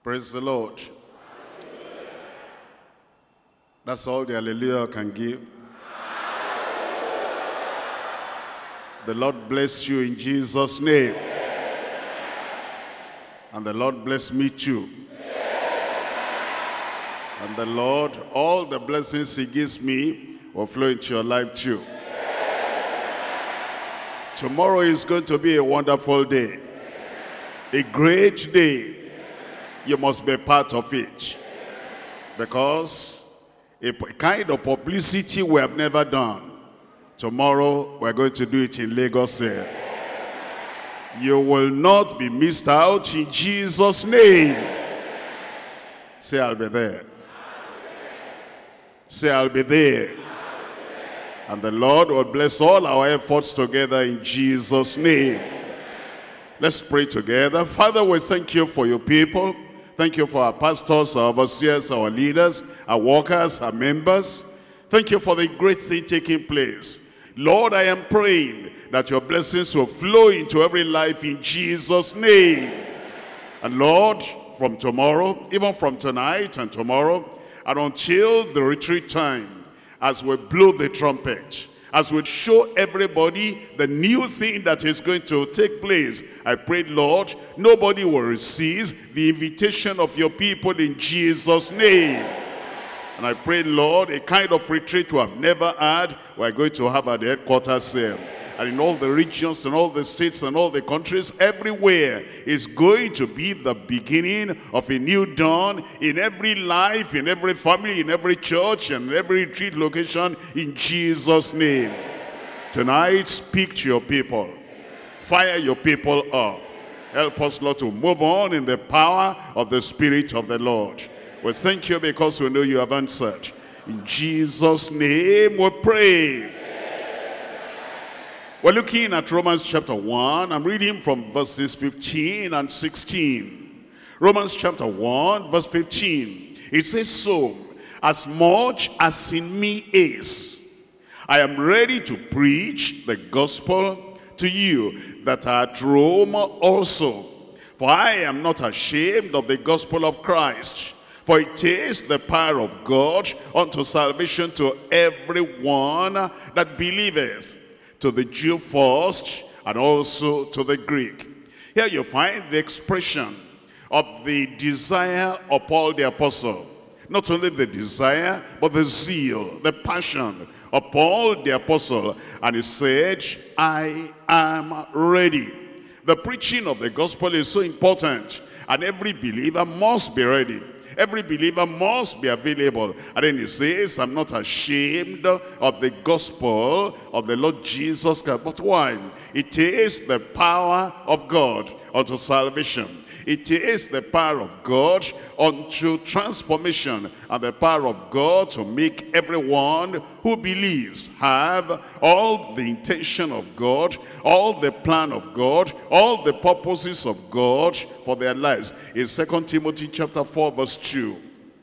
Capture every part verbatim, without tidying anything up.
Praise the Lord. That's all the hallelujah can give. The Lord bless you in Jesus' name. And the Lord bless me too. And the Lord, all the blessings he gives me will flow into your life too. Tomorrow is going to be a wonderful day. A great day. You must be part of it. Because a kind of publicity we have never done. Tomorrow we're going to do it in Lagos here. You will not be missed out in Jesus' name. Say, I'll be there. Say, I'll be there. And the Lord will bless all our efforts together in Jesus' name. Let's pray together. Father, we thank you for your people. Thank you for our pastors, our overseers, our leaders, our workers, our members. Thank you for the great thing taking place. Lord, I am praying that your blessings will flow into every life in Jesus' name. And Lord, from tomorrow, even from tonight and tomorrow, and until the retreat time, as we blow the trumpet, as we show everybody the new thing that is going to take place, I pray, Lord, nobody will resist the invitation of your people in Jesus' name. And I pray, Lord, a kind of retreat we have never had, we're going to have at the headquarters here. And in all the regions and all the states and all the countries, everywhere is going to be the beginning of a new dawn in every life, in every family, in every church, and every retreat location in Jesus' name. Tonight, speak to your people. Fire your people up. Help us, Lord, to move on in the power of the Spirit of the Lord. We thank you because we know you have answered. In Jesus' name we pray. We're looking at Romans chapter one. I'm reading from verses fifteen and sixteen. Romans chapter one, verse fifteen. It says, so, as much as in me is, I am ready to preach the gospel to you that are at Rome also. For I am not ashamed of the gospel of Christ. For it is the power of God unto salvation to everyone that believeth, to the Jew first, and also to the Greek. Here you find the expression of the desire of Paul the apostle. Not only the desire, but the zeal, the passion of Paul the apostle. And he said, I am ready. The preaching of the gospel is so important, and every believer must be ready. Every believer must be available. And then he says, I'm not ashamed of the gospel of the Lord Jesus Christ. But why? It is the power of God unto salvation. It is the power of God unto transformation, and the power of God to make everyone who believes have all the intention of God, all the plan of God, all the purposes of God for their lives. In Second Timothy chapter four verse two.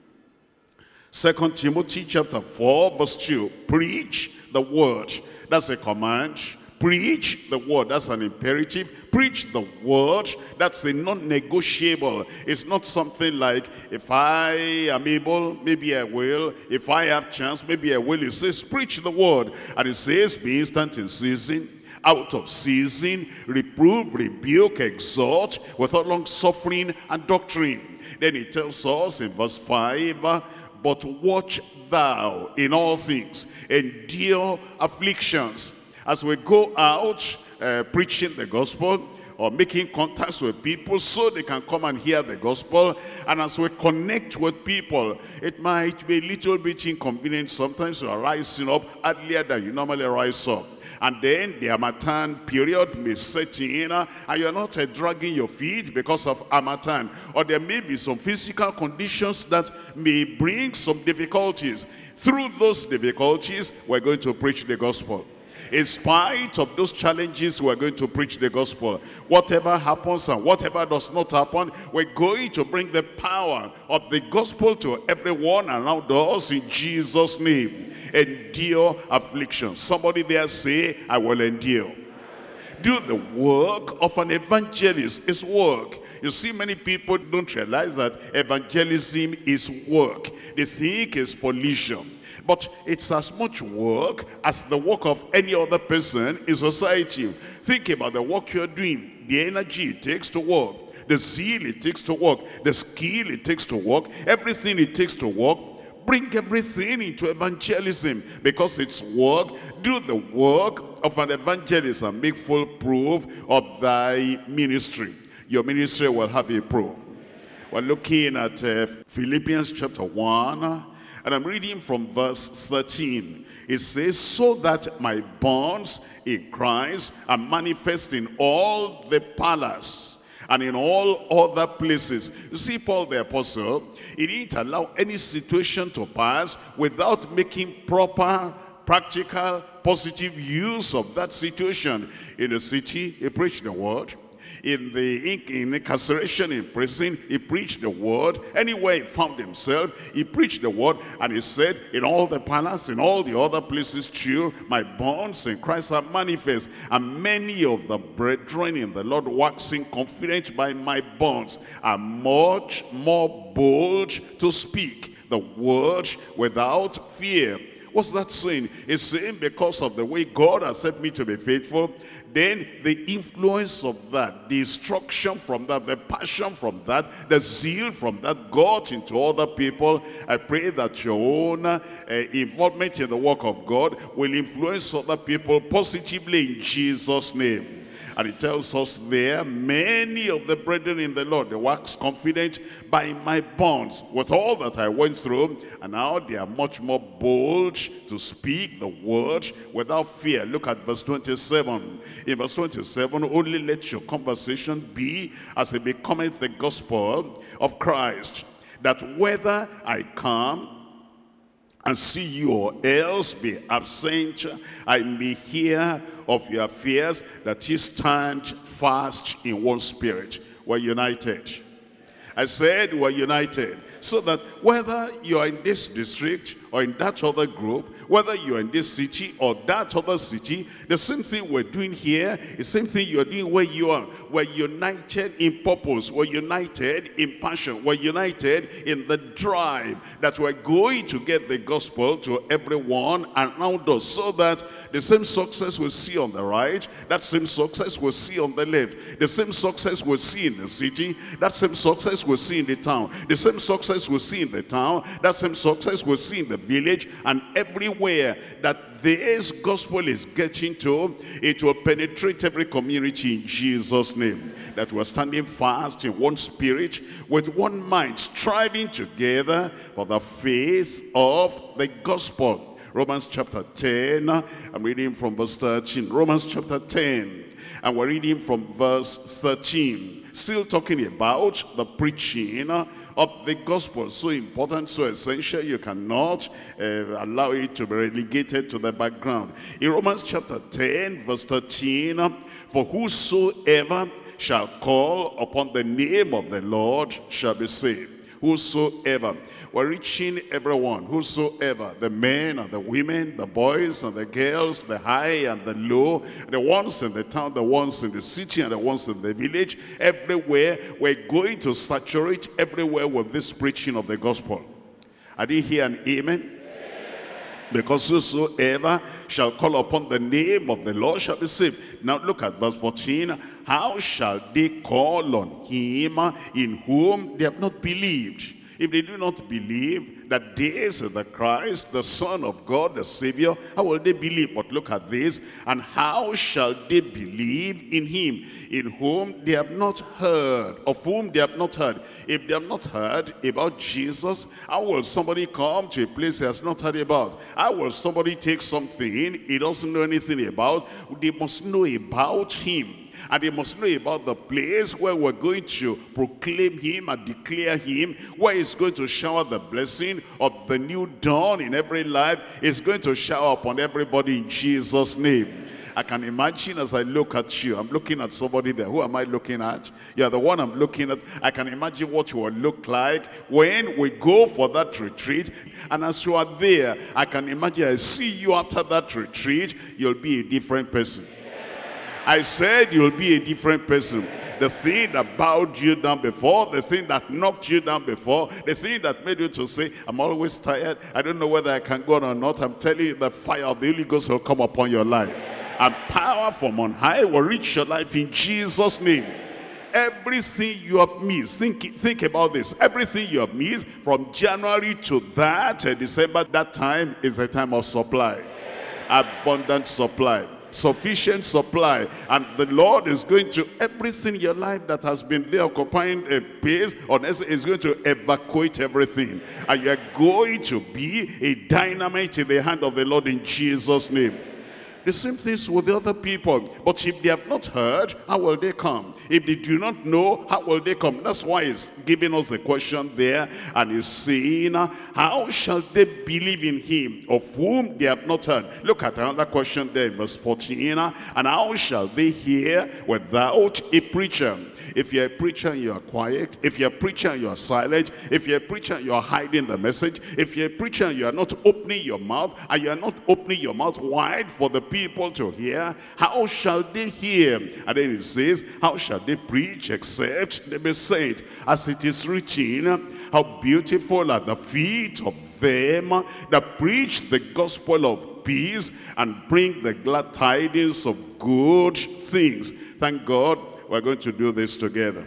Second Timothy chapter four verse two. Preach the word. That's a command. Preach the word. That's an imperative. Preach the word. That's a non-negotiable. It's not something like, if I am able, maybe I will. If I have chance, maybe I will. It says, preach the word. And it says, be instant in season, out of season, reprove, rebuke, exhort, without long suffering and doctrine. Then it tells us in verse five, but watch thou in all things, endure afflictions. As we go out uh, preaching the gospel or making contacts with people so they can come and hear the gospel, and as we connect with people, it might be a little bit inconvenient sometimes. You are rising up earlier than you normally rise up. And then the Harmattan period may set in, uh, and you're not uh, dragging your feet because of Harmattan. Or there may be some physical conditions that may bring some difficulties. Through those difficulties, we're going to preach the gospel. In spite of those challenges, we're going to preach the gospel. Whatever happens and whatever does not happen, we're going to bring the power of the gospel to everyone around us in Jesus' name. Endure affliction. Somebody there say, I will endure. Do the work of an evangelist. It's work. You see, many people don't realize that evangelism is work. They think it's for leisure. But it's as much work as the work of any other person in society. Think about the work you're doing, the energy it takes to work, the zeal it takes to work, the skill it takes to work, everything it takes to work. Bring everything into evangelism because it's work. Do the work of an evangelist and make full proof of thy ministry. Your ministry will have a proof. We're looking at uh, Philippians chapter one, and I'm reading from verse thirteen. It says, so that my bonds in Christ are manifest in all the palace and in all other places. You see, Paul the apostle, he didn't allow any situation to pass without making proper, practical, positive use of that situation. In the city, he preached the word. In the in incarceration, in prison, he preached the word. Anywhere he found himself, he preached the word. And he said, in all the palace, in all the other places too, my bonds in Christ are manifest. And many of the brethren in the Lord, waxing confident by my bonds, are much more bold to speak the word without fear. What's that saying? It's saying because of the way God has set me to be faithful, then the influence of that, the instruction from that, the passion from that, the zeal from that got into other people. I pray that your own uh, involvement in the work of God will influence other people positively in Jesus' name. And it tells us there, many of the brethren in the Lord, they wax confident by my bonds, with all that I went through, and now they are much more bold to speak the word without fear. Look at verse twenty-seven. In verse twenty-seven, only let your conversation be as it becometh the gospel of Christ, that whether I come and see you or else be absent, I may hear of your affairs, that ye stand fast in one spirit. We're united. I said we're united. So that whether you're in this district or in that other group, whether you're in this city or that other city, the same thing we're doing here, the same thing you're doing where you are. We're united in purpose. We're united in passion. We're united in the drive that we're going to get the gospel to everyone around us, so that the same success we'll see on the right, that same success we'll see on the left, the same success we'll see in the city, that same success we'll see in the town, the same success we'll see in the town, that same success we'll see in the village, and everywhere that this gospel is getting to, it will penetrate every community in Jesus' name. That we're standing fast in one spirit, with one mind, striving together for the faith of the gospel. Romans chapter ten, I'm reading from verse thirteen. Romans chapter ten, and we're reading from verse thirteen. Still talking about the preaching of the gospel. So important, so essential, you cannot uh, allow it to be relegated to the background. In Romans chapter ten, verse thirteen, for whosoever shall call upon the name of the Lord shall be saved. Whosoever. We're reaching everyone, whosoever, the men and the women, the boys and the girls, the high and the low, the ones in the town, the ones in the city and the ones in the village, everywhere. We're going to saturate everywhere with this preaching of the gospel. I didn't hear an amen. Because whosoever shall call upon the name of the Lord shall be saved. Now look at verse fourteen. How shall they call on him in whom they have not believed? If they do not believe that this is the Christ, the Son of God, the Savior, how will they believe? But look at this. And how shall they believe in him, in whom they have not heard, of whom they have not heard? If they have not heard about Jesus, how will somebody come to a place he has not heard about? How will somebody take something he doesn't know anything about? They must know about him. And they must know about the place where we're going to proclaim him and declare him, where he's going to shower the blessing of the new dawn in every life. He's going to shower upon everybody in Jesus' name. I can imagine as I look at you, I'm looking at somebody there. Who am I looking at? You're the one I'm looking at. I can imagine what you will look like when we go for that retreat. And as you are there, I can imagine I see you after that retreat, you'll be a different person. I said you'll be a different person. The thing that bowed you down before, the thing that knocked you down before, the thing that made you to say, I'm always tired, I don't know whether I can go on or not. I'm telling you, the fire of the Holy Ghost will come upon your life. And power from on high will reach your life in Jesus' name. Everything you have missed, think, think about this. Everything you have missed from January to that uh, December, that time is a time of supply. Abundant supply. Sufficient supply. And the Lord is going to, everything in your life that has been there occupying a place is going to evacuate everything. And you are going to be a dynamite in the hand of the Lord in Jesus' name. The same things with the other people. But if they have not heard, how will they come? If they do not know, how will they come? That's why he's giving us the question there. And he's saying, how shall they believe in him of whom they have not heard? Look at another question there in verse fourteen. And how shall they hear without a preacher? If you're a preacher and you're quiet, if you're a preacher and you're silent, if you're a preacher and you're hiding the message, if you're a preacher and you're not opening your mouth, and you're not opening your mouth wide for the people to hear, how shall they hear? And then it says, how shall they preach except they be sent? As it is written, how beautiful are the feet of them that preach the gospel of peace and bring the glad tidings of good things. Thank God we're going to do this together.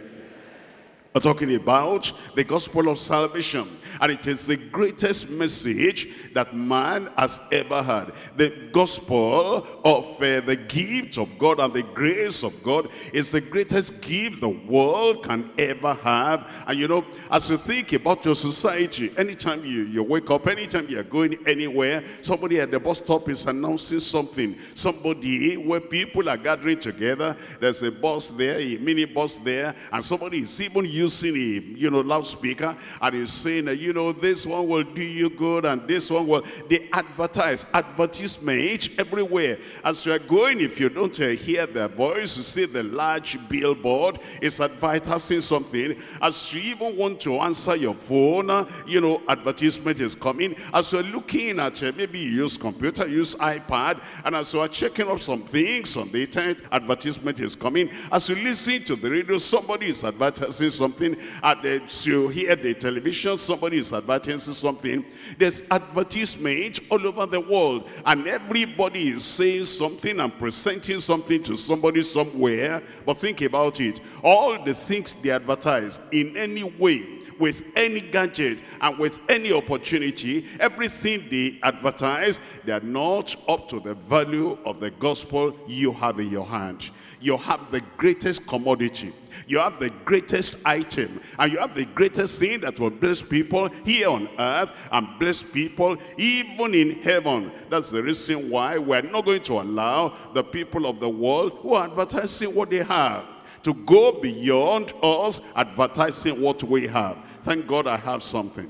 We're talking about the gospel of salvation. And it is the greatest message that man has ever heard. The gospel of uh, the gift of God and the grace of God is the greatest gift the world can ever have. And you know, as you think about your society, anytime you, you wake up, anytime you're going anywhere, somebody at the bus stop is announcing something. Somebody where people are gathering together, there's a bus there, a mini bus there, and somebody is even using a you know loudspeaker and is saying, you know, this one will do you good and this one will. They advertise, advertisement everywhere. As you are going, if you don't uh, hear their voice, you see the large billboard is advertising something. As you even want to answer your phone, uh, you know, advertisement is coming. As you're looking at, uh, maybe you use computer, use iPad, and as you are checking up some things on the internet, advertisement is coming. As you listen to the radio, somebody is advertising something. As you hear the television, somebody is advertising something. There's advertisement all over the world, and everybody is saying something and presenting something to somebody somewhere. But think about it, all the things they advertise in any way, with any gadget and with any opportunity, everything they advertise, they are not up to the value of the gospel you have in your hand. You have the greatest commodity. You have the greatest item. And you have the greatest thing that will bless people here on earth and bless people even in heaven. That's the reason why we're not going to allow the people of the world who are advertising what they have to go beyond us advertising what we have. Thank God I have something.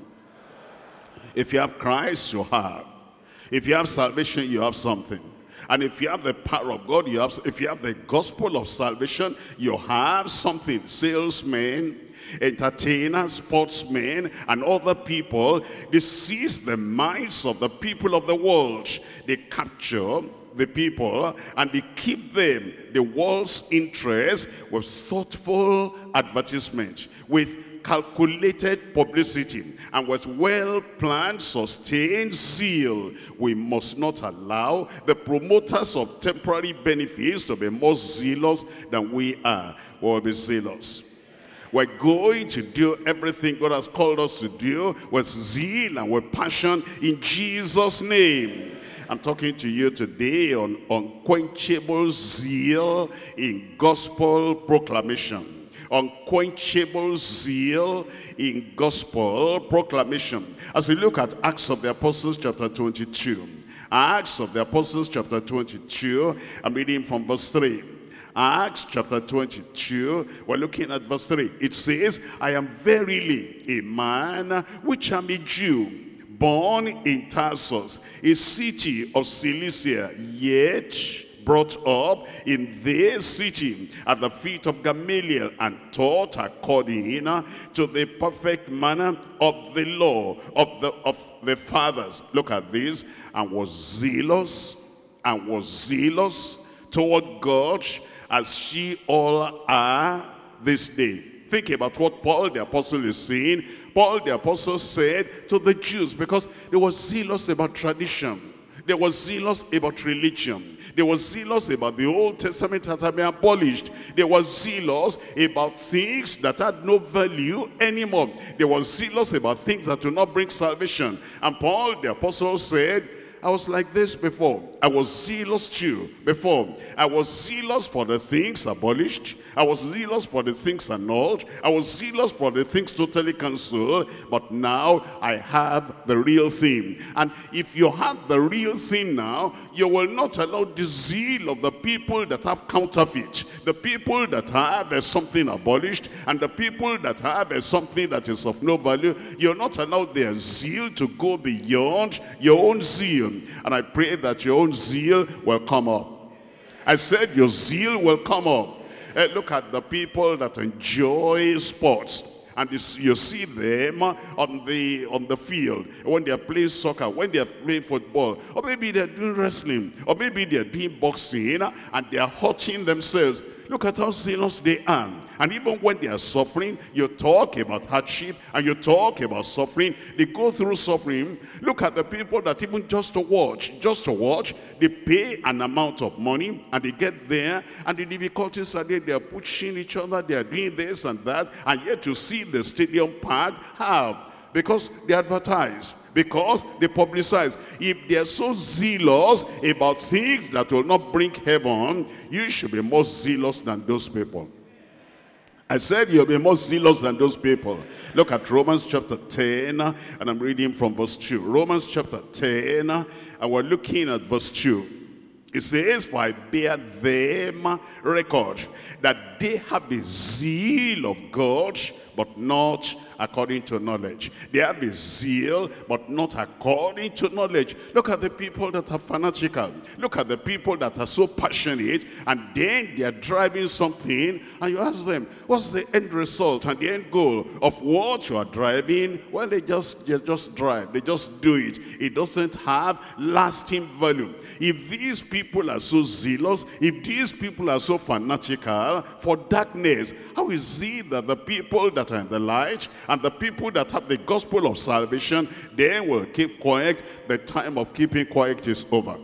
If you have Christ, you have. If you have salvation, you have something. And if you have the power of God, you have. If you have the gospel of salvation, you have something. Salesmen, entertainers, sportsmen, and other people, they seize the minds of the people of the world. They capture the people and they keep them, the world's interest, with thoughtful advertisement, with calculated publicity, and with well-planned, sustained zeal. We must not allow the promoters of temporary benefits to be more zealous than we are. We will be zealous. We're going to do everything God has called us to do with zeal and with passion in Jesus' name. I'm talking to you today on unquenchable zeal in gospel proclamation. Unquenchable zeal in gospel proclamation. As we look at Acts of the Apostles chapter twenty-two. Acts of the Apostles chapter twenty-two. I'm reading from verse three. Acts chapter twenty-two, we're looking at verse three. It says, I am verily a man which am a Jew, born in Tarsus, a city of Cilicia, yet brought up in this city at the feet of Gamaliel, and taught according to the perfect manner of the law of the of the fathers. Look at this. And was zealous, and was zealous toward God, as ye all are, this day. Think about what Paul the apostle is saying. Paul the apostle said to the Jews, because they were zealous about tradition. They were zealous about religion. They were zealous about the Old Testament that had been abolished. They were zealous about things that had no value anymore. They were zealous about things that do not bring salvation. And Paul the apostle said, I was like this before. I was zealous too before. I was zealous for the things abolished. I was zealous for the things annulled. I was zealous for the things totally cancelled. But now I have the real thing. And if you have the real thing now, you will not allow the zeal of the people that have counterfeit. The people that have uh, something abolished, and the people that have uh, something that is of no value, you'll not allow their zeal to go beyond your own zeal. And I pray that your own zeal will come up. I said your zeal will come up. Uh, look at the people that enjoy sports, and you see them on the on the field when they are playing soccer, when they are playing football, or maybe they are doing wrestling, or maybe they are doing boxing, and they are hurting themselves. Look at how zealous they are. And even when they are suffering, you talk about hardship and you talk about suffering. They go through suffering. Look at the people that even just to watch, just to watch, they pay an amount of money and they get there, and the difficulties are there. They are pushing each other, they are doing this and that, and yet you see the stadium packed. How? Because they advertise. Because they publicize. If they are so zealous about things that will not bring heaven, you should be more zealous than those people. I said you'll be more zealous than those people. Look at Romans chapter ten, and I'm reading from verse two. Romans chapter ten, and we're looking at verse two. It says, for I bear them record that they have a zeal of God, but not according to knowledge. They have a zeal, but not according to knowledge. Look at the people that are fanatical. Look at the people that are so passionate, and then they are driving something, and you ask them, what's the end result and the end goal of what you are driving? Well, they just, they just drive. They just do it. It doesn't have lasting value. If these people are so zealous, if these people are so fanatical for darkness, how is it that the people that are in the light and the people that have the gospel of salvation, they will keep quiet? The time of keeping quiet is over.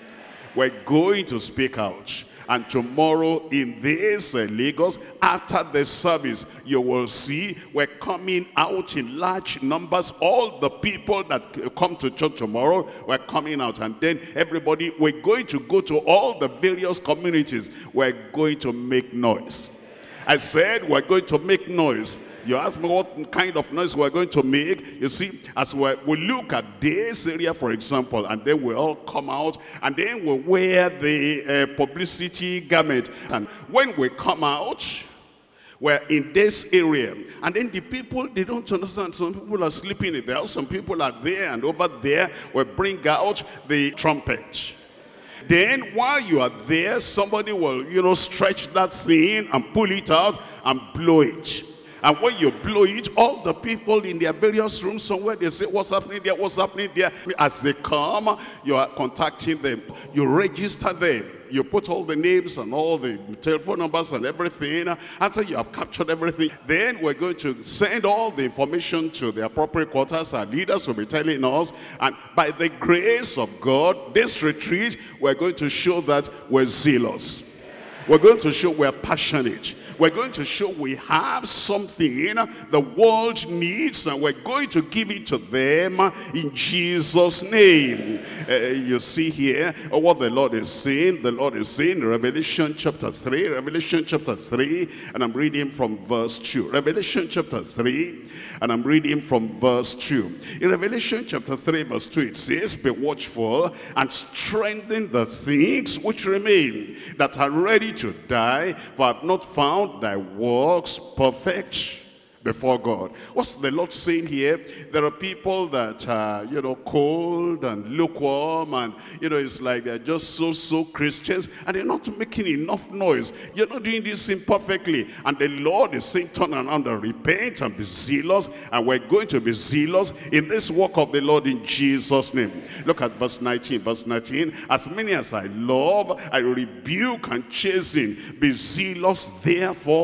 We're going to speak out. And tomorrow in this uh, Lagos, after the service, you will see we're coming out in large numbers. All the people that come to church tomorrow, we're coming out. And then everybody, we're going to go to all the various communities. We're going to make noise. I said we're going to make noise. You ask me what kind of noise we're going to make. You see, as we we look at this area, for example, and then we all come out, and then we wear the uh, publicity garment. And when we come out, we're in this area. And then the people, they don't understand. Some people are sleeping in the house. Some people are there, and over there, we bring out the trumpet. Then while you are there, somebody will, you know, stretch that thing and pull it out and blow it. And when you blow it, all the people in their various rooms somewhere, they say, what's happening there, what's happening there? As they come, you are contacting them. You register them. You put all the names and all the telephone numbers and everything. After you have captured everything, then we're going to send all the information to the appropriate quarters. Our leaders will be telling us. And by the grace of God, this retreat, we're going to show that we're zealous. We're going to show we're passionate. We're going to show we have something the world needs, and we're going to give it to them in Jesus' name. Uh, you see here what the Lord is saying. The Lord is saying in Revelation chapter three, Revelation chapter three, and I'm reading from verse two. Revelation chapter three, and I'm reading from verse two. In Revelation chapter three, verse two, it says, be watchful and strengthen the things which remain, that are ready to die, for I have not found thy works perfect before God. What's the Lord saying here? There are people that are, you know, cold and lukewarm, and, you know, it's like they're just so-so Christians, and they're not making enough noise. You're not doing this thing perfectly. And the Lord is saying, turn around and repent and be zealous, and we're going to be zealous in this work of the Lord in Jesus' name. Look at verse nineteen. Verse nineteen, as many as I love, I rebuke and chasten. Be zealous, therefore,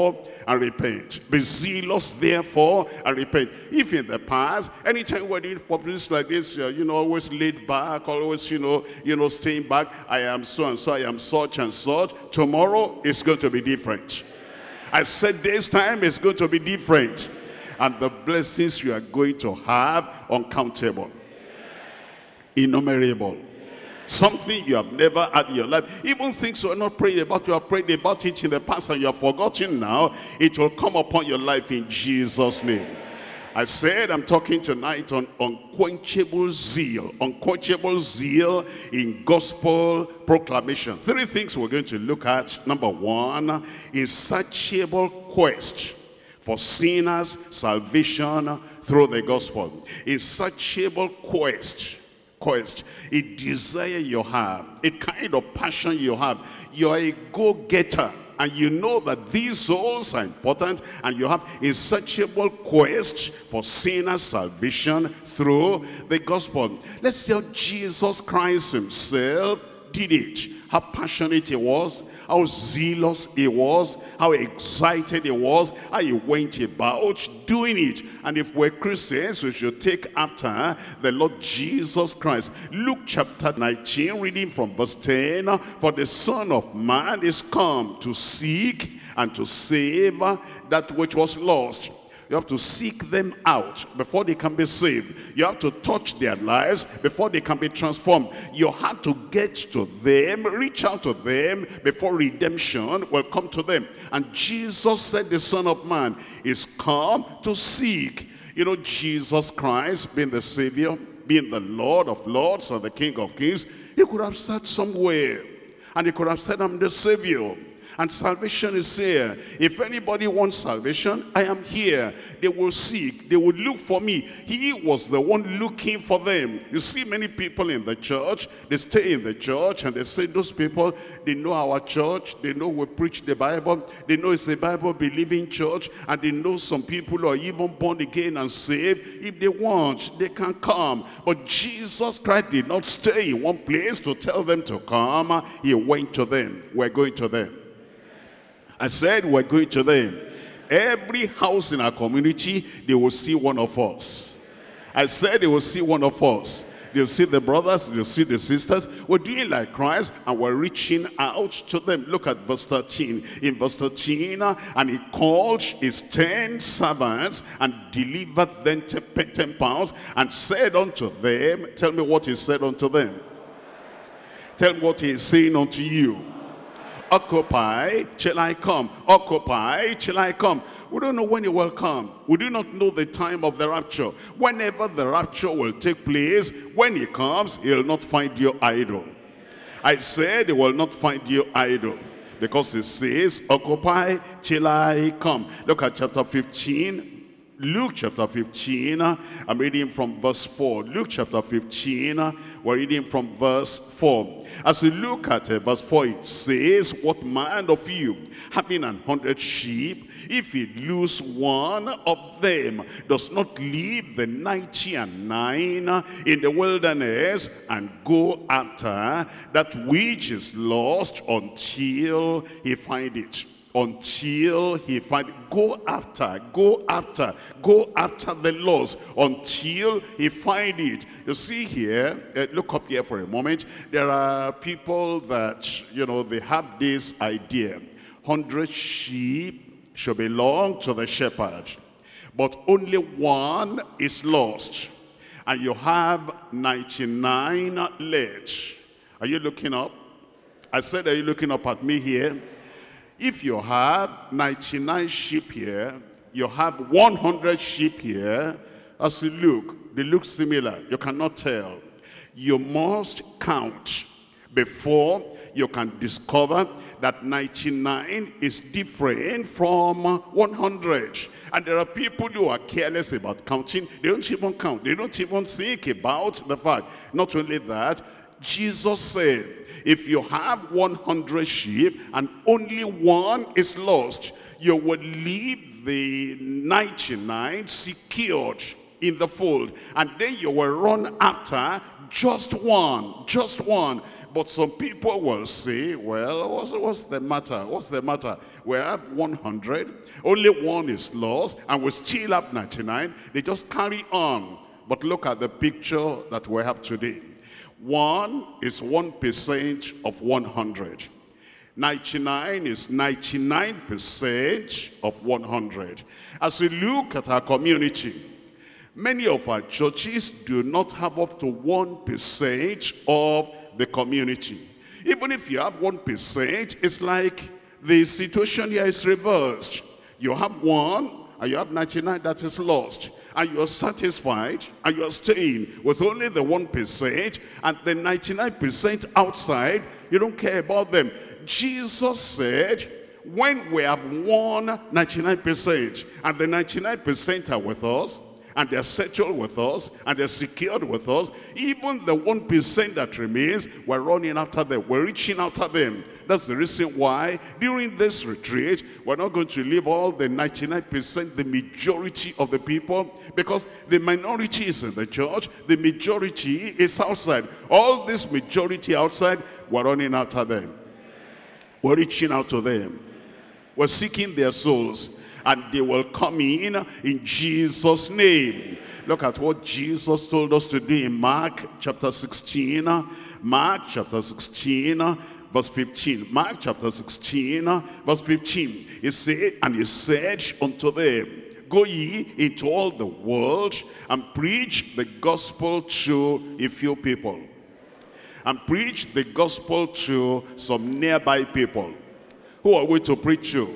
and repent. Be zealous, therefore, and repent. If in the past, anytime we're doing publics like this, uh, you know, always laid back, always, you know, you know, staying back, I am so and so, I am such and such. Tomorrow is going to be different. I said this time is going to be different. And the blessings you are going to have, uncountable, innumerable. Something you have never had in your life. Even things you are not praying about, you have prayed about it in the past and you have forgotten now. It will come upon your life in Jesus' name. I said I'm talking tonight on unquenchable zeal. Unquenchable zeal in gospel proclamation. Three things we're going to look at. Number one, insatiable quest for sinners' salvation through the gospel. Insatiable quest. Quest, a desire you have, a kind of passion you have. You're a go-getter, and you know that these souls are important, and you have insatiable quest for sinners' salvation through the gospel. Let's tell Jesus Christ himself did it. How passionate he was, how zealous he was, how excited he was, how he went about doing it. And if we're Christians, we should take after the Lord Jesus Christ. Luke chapter nineteen, reading from verse ten. For the Son of Man is come to seek and to save that which was lost. You have to seek them out before they can be saved. You have to touch their lives before they can be transformed. You have to get to them, reach out to them before redemption will come to them. And Jesus said the Son of Man is come to seek. You know, Jesus Christ being the Savior, being the Lord of Lords and the King of Kings, he could have sat somewhere and he could have said, I'm the Savior. And salvation is here. If anybody wants salvation, I am here. They will seek. They will look for me. He was the one looking for them. You see many people in the church, they stay in the church and they say, those people, they know our church. They know we preach the Bible. They know it's a Bible-believing church. And they know some people who are even born again and saved. If they want, they can come. But Jesus Christ did not stay in one place to tell them to come. He went to them. We're going to them. I said we're going to them. Every house in our community, they will see one of us. I said they will see one of us. They'll see the brothers, they'll see the sisters. We're doing like Christ and we're reaching out to them. Look at verse thirteen. In verse thirteen, and he called his ten servants and delivered them ten pounds and said unto them, tell me what he said unto them. Tell me what he is saying unto you. Occupy till I come. Occupy till I come. We don't know when he will come. We do not know the time of the rapture. Whenever the rapture will take place, when he comes, he will not find you idle. I said he will not find you idle. Because it says, occupy till I come. Look at chapter fifteen. Luke chapter fifteen, I'm reading from verse four. Luke chapter fifteen, we're reading from verse four. As we look at uh, verse four, it says, what man of you, having an hundred sheep, if he lose one of them, does not leave the ninety and nine in the wilderness and go after that which is lost until he find it? Until he find, go after, go after, go after the lost until he find it. You see here, uh, look up here for a moment. There are people that, you know, they have this idea. Hundred sheep should belong to the shepherd, but only one is lost. And you have ninety-nine left. Are you looking up? I said, are you looking up at me here? If you have ninety-nine sheep here, you have one hundred sheep here, as you look, they look similar. You cannot tell. You must count before you can discover that ninety-nine is different from one hundred. And there are people who are careless about counting. They don't even count. They don't even think about the fact. Not only that, Jesus said, if you have one hundred sheep and only one is lost, you will leave the ninety-nine secured in the fold. And then you will run after just one, just one. But some people will say, well, what's, what's the matter? What's the matter? We have one hundred, only one is lost, and we still have ninety-nine. They just carry on. But look at the picture that we have today. One is one percent of one hundred. ninety-nine is ninety-nine percent of one hundred. As we look at our community, many of our churches do not have up to one percent of the community. Even if you have one percent, it's like the situation here is reversed. You have one and you have ninety-nine that is lost. And you're satisfied and you're staying with only the one percent, and the ninety-nine percent outside, you don't care about them. Jesus said, when we have won ninety-nine percent and the ninety-nine percent are with us, and they're settled with us, and they're secured with us, even the one percent that remains, we're running after them, we're reaching after them. That's the reason why during this retreat, we're not going to leave all the ninety-nine percent, the majority of the people, because the minority is in the church, the majority is outside. All this majority outside, we're running after them. We're reaching out to them. We're seeking their souls. And they will come in in Jesus' name. Look at what Jesus told us to do in Mark chapter sixteen. Mark chapter sixteen, verse fifteen. Mark chapter sixteen, verse fifteen. He said, and he said unto them, go ye into all the world and preach the gospel to a few people. And preach the gospel to some nearby people. Who are we to preach to?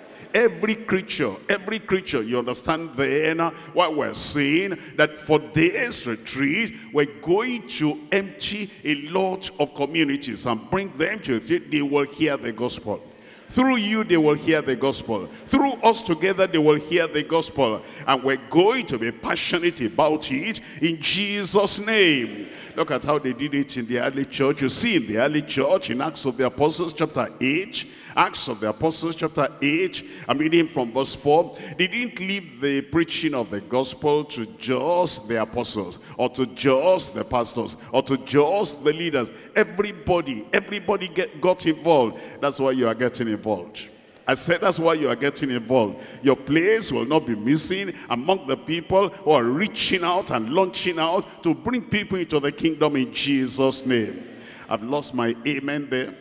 Every creature, every creature, you understand then what we're saying, that for this retreat, we're going to empty a lot of communities and bring them to it. They will hear the gospel. Through you, they will hear the gospel. Through us together, they will hear the gospel. And we're going to be passionate about it in Jesus' name. Look at how they did it in the early church. You see in the early church, in Acts of the Apostles chapter eight, Acts of the Apostles chapter eight, I'm reading from verse four. They didn't leave the preaching of the gospel to just the apostles, or to just the pastors, or to just the leaders. Everybody, everybody get, got involved. That's why you are getting involved. I said that's why you are getting involved. Your place will not be missing among the people who are reaching out and launching out to bring people into the kingdom in Jesus' name. I've lost my amen there.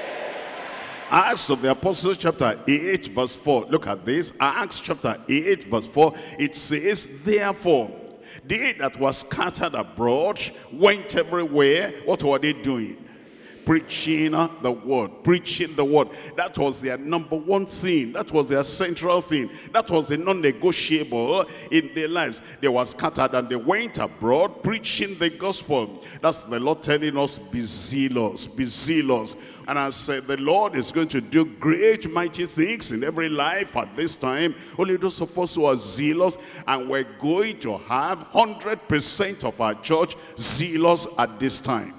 Acts of the Apostles chapter eight verse four. Look at this. Acts chapter eight verse four. It says, therefore, they that were scattered abroad went everywhere. What were they doing? Preaching the word, preaching the word. That was their number one thing. That was their central thing. That was the non-negotiable in their lives. They were scattered and they went abroad preaching the gospel. That's the Lord telling us, be zealous, be zealous. And I said, the Lord is going to do great, mighty things in every life at this time. Only those of us who are zealous, and we're going to have one hundred percent of our church zealous at this time.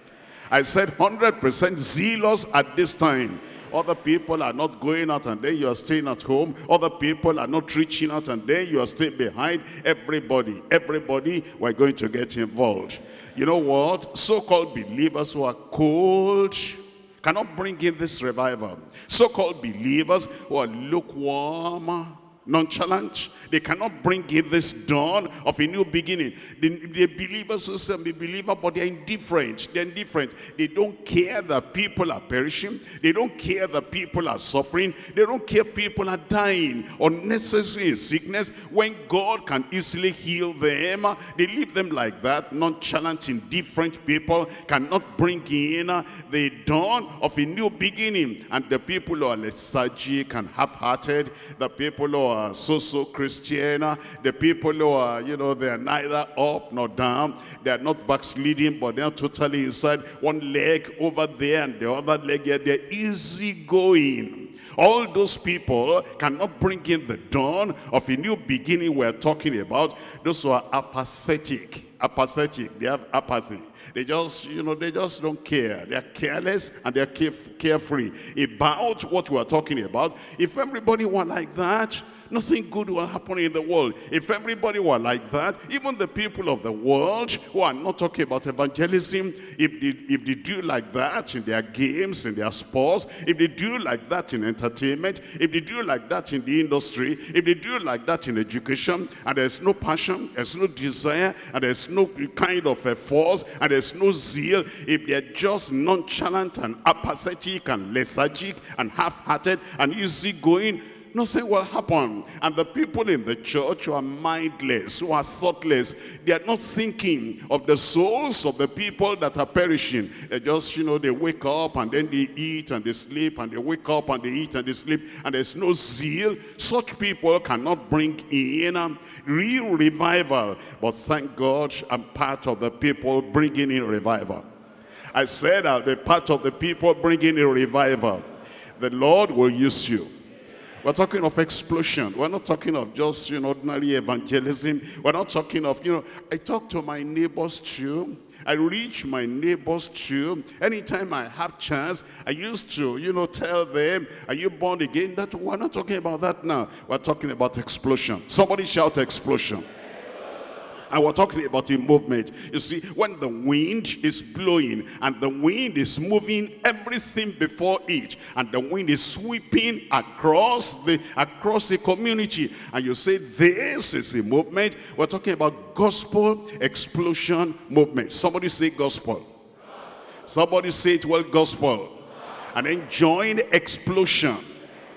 I said one hundred percent zealous at this time. Other people are not going out and then you are staying at home. Other people are not reaching out and then you are staying behind. Everybody, everybody, we're going to get involved. You know what? So-called believers who are cold cannot bring in this revival. So-called believers who are lukewarm, nonchalant, they cannot bring in this dawn of a new beginning. The, the believers who say, I'm a believer, but they're indifferent. They're indifferent. They don't care that people are perishing. They don't care that people are suffering. They don't care people are dying unnecessary sickness when God can easily heal them. They leave them like that. Nonchalant, indifferent people cannot bring in the dawn of a new beginning. And the people who are lethargic and half-hearted, the people who are so-so Christian, the people who are, you know, they are neither up nor down. They are not backsliding, but they are totally inside. One leg over there and the other leg here. They're easy going. All those people cannot bring in the dawn of a new beginning we're talking about. Those who are apathetic. Apathetic. They have apathy. They just, you know, they just don't care. They're careless and they're care carefree about what we're talking about. If everybody were like that, nothing good will happen in the world. If everybody were like that, even the people of the world who are not talking about evangelism, if they, if they do like that in their games, in their sports, if they do like that in entertainment, if they do like that in the industry, if they do like that in education, and there's no passion, there's no desire, and there's no kind of a force, and there's no zeal, if they're just nonchalant and apathetic and lethargic and half-hearted and easygoing, nothing will happen. And the people in the church who are mindless, who are thoughtless, they are not thinking of the souls of the people that are perishing. They just, you know, they wake up and then they eat and they sleep, and they wake up and they eat and they sleep, and there's no zeal. Such people cannot bring in um, real revival. But thank God I'm part of the people bringing in revival. I said I'll be part of the people bringing in revival. The Lord will use you. We're talking of explosion. We're not talking of just, you know, ordinary evangelism. We're not talking of, you know, I talk to my neighbors too. I reach my neighbors too. Anytime I have chance, I used to, you know, tell them, are you born again? That we're not talking about that now. We're talking about explosion. Somebody shout explosion. And we're talking about a movement. You see, when the wind is blowing and the wind is moving everything before it, and the wind is sweeping across the across the community, and you say this is a movement, we're talking about gospel explosion movement. Somebody say gospel. Gospel. Somebody say it well, gospel. Gospel. And then join explosion. Explosion.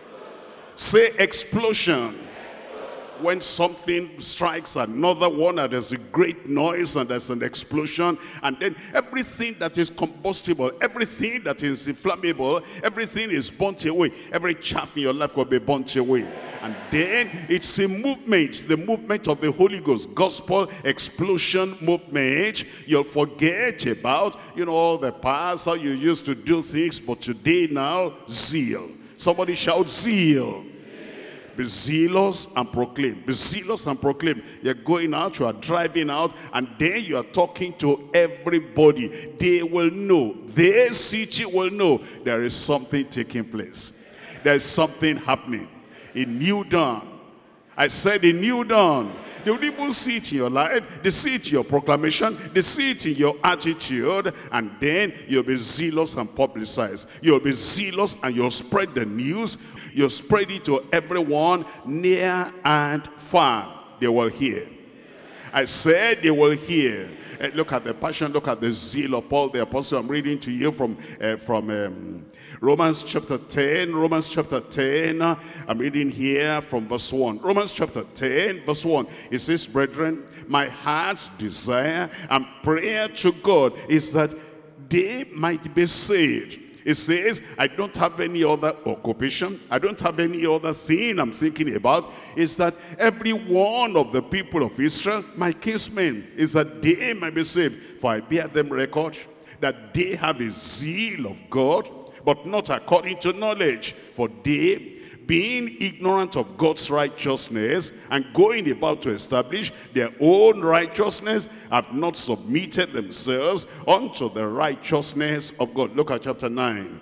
Say explosion. When something strikes another one and there's a great noise and there's an explosion, and then everything that is combustible, everything that is inflammable, everything is burnt away. Every chaff in your life will be burnt away. And then it's a movement, the movement of the Holy Ghost, gospel explosion movement. You'll forget about, you know, all the past, how you used to do things, but today now, zeal. Somebody shout zeal. Be zealous and proclaim. Be zealous and proclaim. You're going out, you are driving out, and then you are talking to everybody. They will know. Their city will know there is something taking place. There is something happening. A new dawn. I said a new dawn. They will even see it in your life. They see it in your proclamation. They see it in your attitude. And then you'll be zealous and publicize. You'll be zealous and you'll spread the news. You'll spread it to everyone near and far. They will hear. I said they will hear. Uh, look at the passion. Look at the zeal of Paul the Apostle. I'm reading to you from, uh, from um, Romans chapter ten. Romans chapter ten. Uh, I'm reading here from verse one. Romans chapter ten, verse one. It says, brethren, my heart's desire and prayer to God is that they might be saved. It says, I don't have any other occupation. I don't have any other thing I'm thinking about. Is that every one of the people of Israel, my kinsmen, is that they might be saved. For I bear them record that they have a zeal of God, but not according to knowledge. For they, being ignorant of God's righteousness and going about to establish their own righteousness, have not submitted themselves unto the righteousness of God. Look at chapter nine.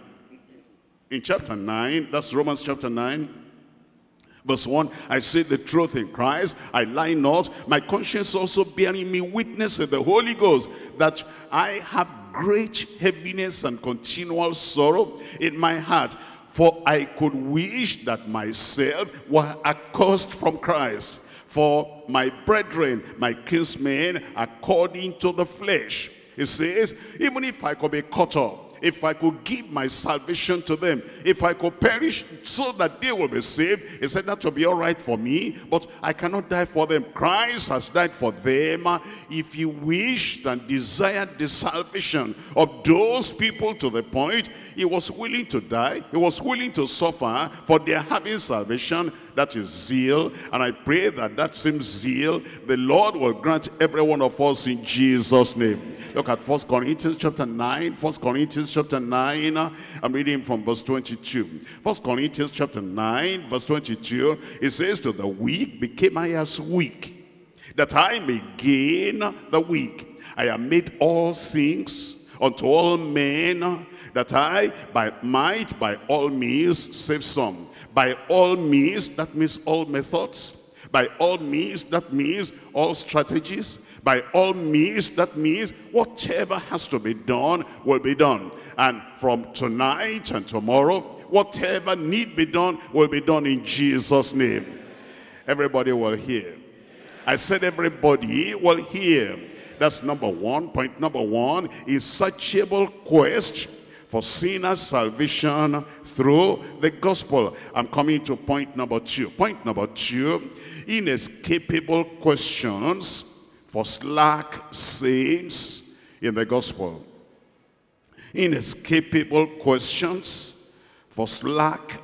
In chapter nine, that's Romans chapter nine, verse one, I say the truth in Christ, I lie not, my conscience also bearing me witness with the Holy Ghost, that I have great heaviness and continual sorrow in my heart. For I could wish that myself were accursed from Christ, for my brethren, my kinsmen, according to the flesh. It says, even if I could be cut off, if I could give my salvation to them, if I could perish so that they will be saved, he said that will be all right for me, but I cannot die for them. Christ has died for them. If he wished and desired the salvation of those people to the point, he was willing to die, he was willing to suffer for their having salvation. That is zeal, and I pray that that same zeal the Lord will grant every one of us in Jesus' name. Look at First Corinthians chapter nine. First Corinthians chapter nine. I'm reading from verse twenty-two. First Corinthians chapter nine, verse twenty-two. It says, to the weak became I as weak, that I may gain the weak. I am made all things unto all men, that I by might by all means save some. By all means, that means all methods. By all means, that means all strategies. By all means, that means whatever has to be done will be done. And from tonight and tomorrow, whatever need be done will be done in Jesus' name. Everybody will hear. I said everybody will hear. That's number one. Point number one, insatiable quest for sinners' salvation through the gospel. I'm coming to point number two. Point number two, inescapable questions for slack saints in the gospel. Inescapable questions for slack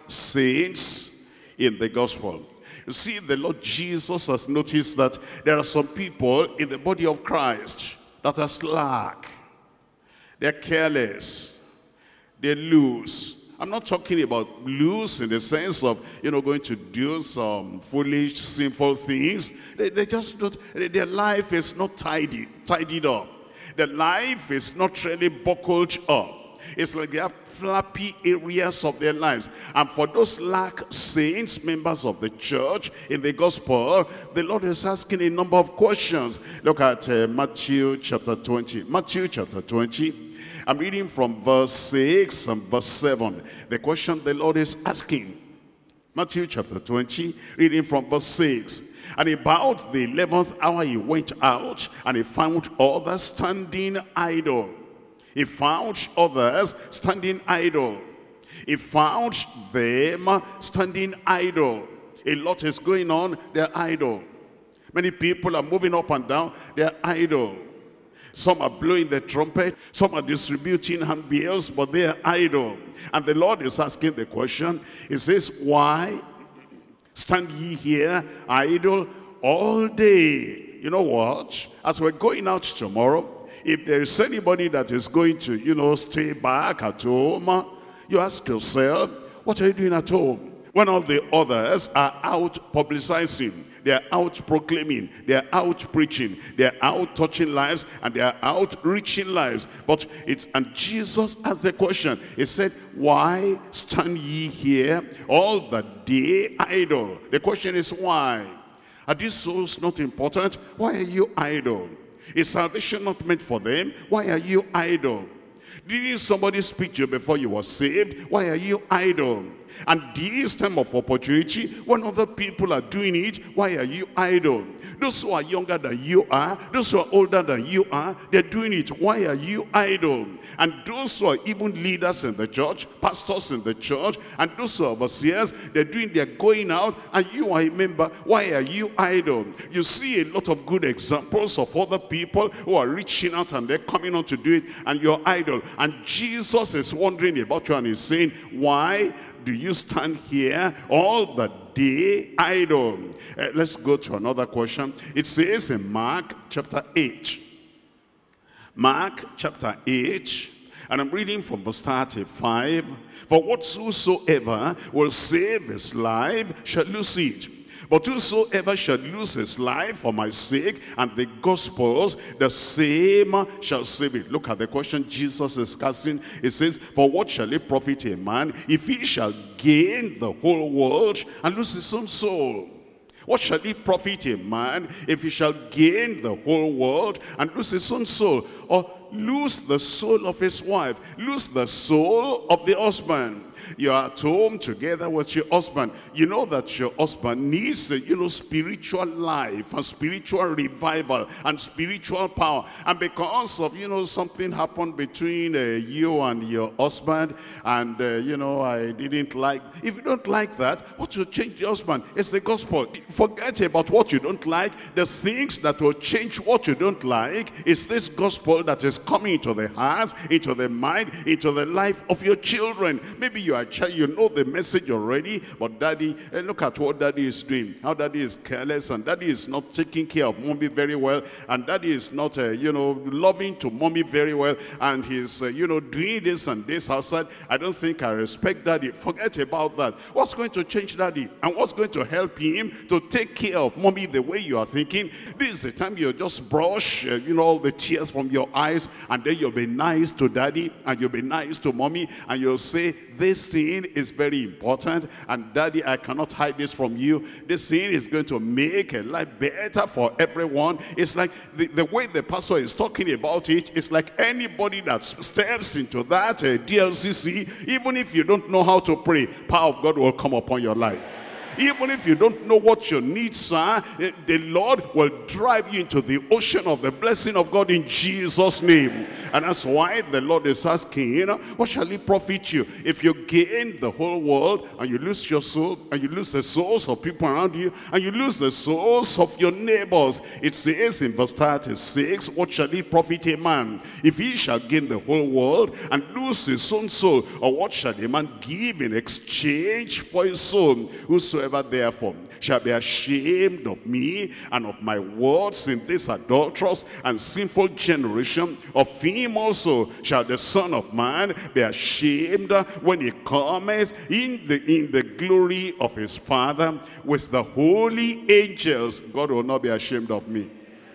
saints in the gospel. You see, the Lord Jesus has noticed that there are some people in the body of Christ that are slack. They're careless. They're loose. I'm not talking about loose in the sense of, you know, going to do some foolish, sinful things. They, they just don't, their life is not tidied, tidied up. Their life is not really buckled up. It's like they have flappy areas of their lives. And for those slack saints, members of the church in the gospel, the Lord is asking a number of questions. Look at uh, Matthew chapter twenty. Matthew chapter twenty. I'm reading from verse six and verse seven. The question the Lord is asking. Matthew chapter twenty, reading from verse six. And about the eleventh hour he went out, and he found others standing idle. He found others standing idle. He found them standing idle. A lot is going on, they're idle. Many people are moving up and down, they're idle. Some are blowing the trumpet, some are distributing handbills, but they are idle. And the Lord is asking the question, he says, why stand ye here idle all day? You know what? As we're going out tomorrow, if there is anybody that is going to, you know, stay back at home, you ask yourself, what are you doing at home? When all the others are out publicizing, they are out proclaiming, they are out preaching, they are out touching lives, and they are out reaching lives. But it's, and Jesus asked the question, he said, why stand ye here all the day idle? The question is why? Are these souls not important? Why are you idle? Is salvation not meant for them? Why are you idle? Didn't somebody speak to you before you were saved? Why are you idle? And this time of opportunity, when other people are doing it, why are you idle? Those who are younger than you are, those who are older than you are, they're doing it. Why are you idle? And those who are even leaders in the church, pastors in the church, and those who are overseers, they're doing, they're going out, and you are a member. Why are you idle? You see a lot of good examples of other people who are reaching out and they're coming on to do it, and you're idle. And Jesus is wondering about you, and he's saying, why do you stand here all the day idle? Uh, let's go to another question. It says in Mark chapter eight. Mark chapter eight. And I'm reading from verse thirty-five. For whatsoever will save his life shall lose it. But whosoever shall lose his life for my sake and the gospel's, the same shall save it. Look at the question Jesus is asking. It says, for what shall it profit a man if he shall gain the whole world and lose his own soul? What shall it profit a man if he shall gain the whole world and lose his own soul? Or lose the soul of his wife, lose the soul of the husband. You're at home together with your husband. You know that your husband needs, you know, spiritual life and spiritual revival and spiritual power. And because of, you know, something happened between uh, you and your husband, and, uh, you know, I didn't like, if you don't like that, what will change your husband? It's the gospel. Forget about what you don't like. The things that will change what you don't like is this gospel that is coming into the heart, into the mind, into the life of your children. Maybe you are a child, you know the message already, but daddy, eh, look at what daddy is doing. How daddy is careless, and daddy is not taking care of mommy very well, and daddy is not, uh, you know, loving to mommy very well, and he's, uh, you know, doing this and this outside. I don't think I respect daddy. Forget about that. What's going to change daddy? And what's going to help him to take care of mommy the way you are thinking? This is the time you just brush, uh, you know, all the tears from your eyes, and then you'll be nice to daddy, and you'll be nice to mommy, and you'll say, this this thing is very important, and daddy, I cannot hide this from you. This thing is going to make a life better for everyone. It's like the, the way the pastor is talking about it, it's like anybody that steps into that uh, D L C C, even if you don't know how to pray, power of God will come upon your life. Even if you don't know what your needs are, the Lord will drive you into the ocean of the blessing of God in Jesus' name. And that's why the Lord is asking, you know, what shall it profit you if you gain the whole world and you lose your soul, and you lose the souls of people around you, and you lose the souls of your neighbors? It says in verse thirty-six, what shall it profit a man if he shall gain the whole world and lose his own soul? Or what shall a man give in exchange for his soul? Whosoever therefore shall be ashamed of me and of my words in this adulterous and sinful generation, of him also shall the Son of Man be ashamed when he cometh in the in the glory of his Father with the holy angels. God will not be ashamed of me.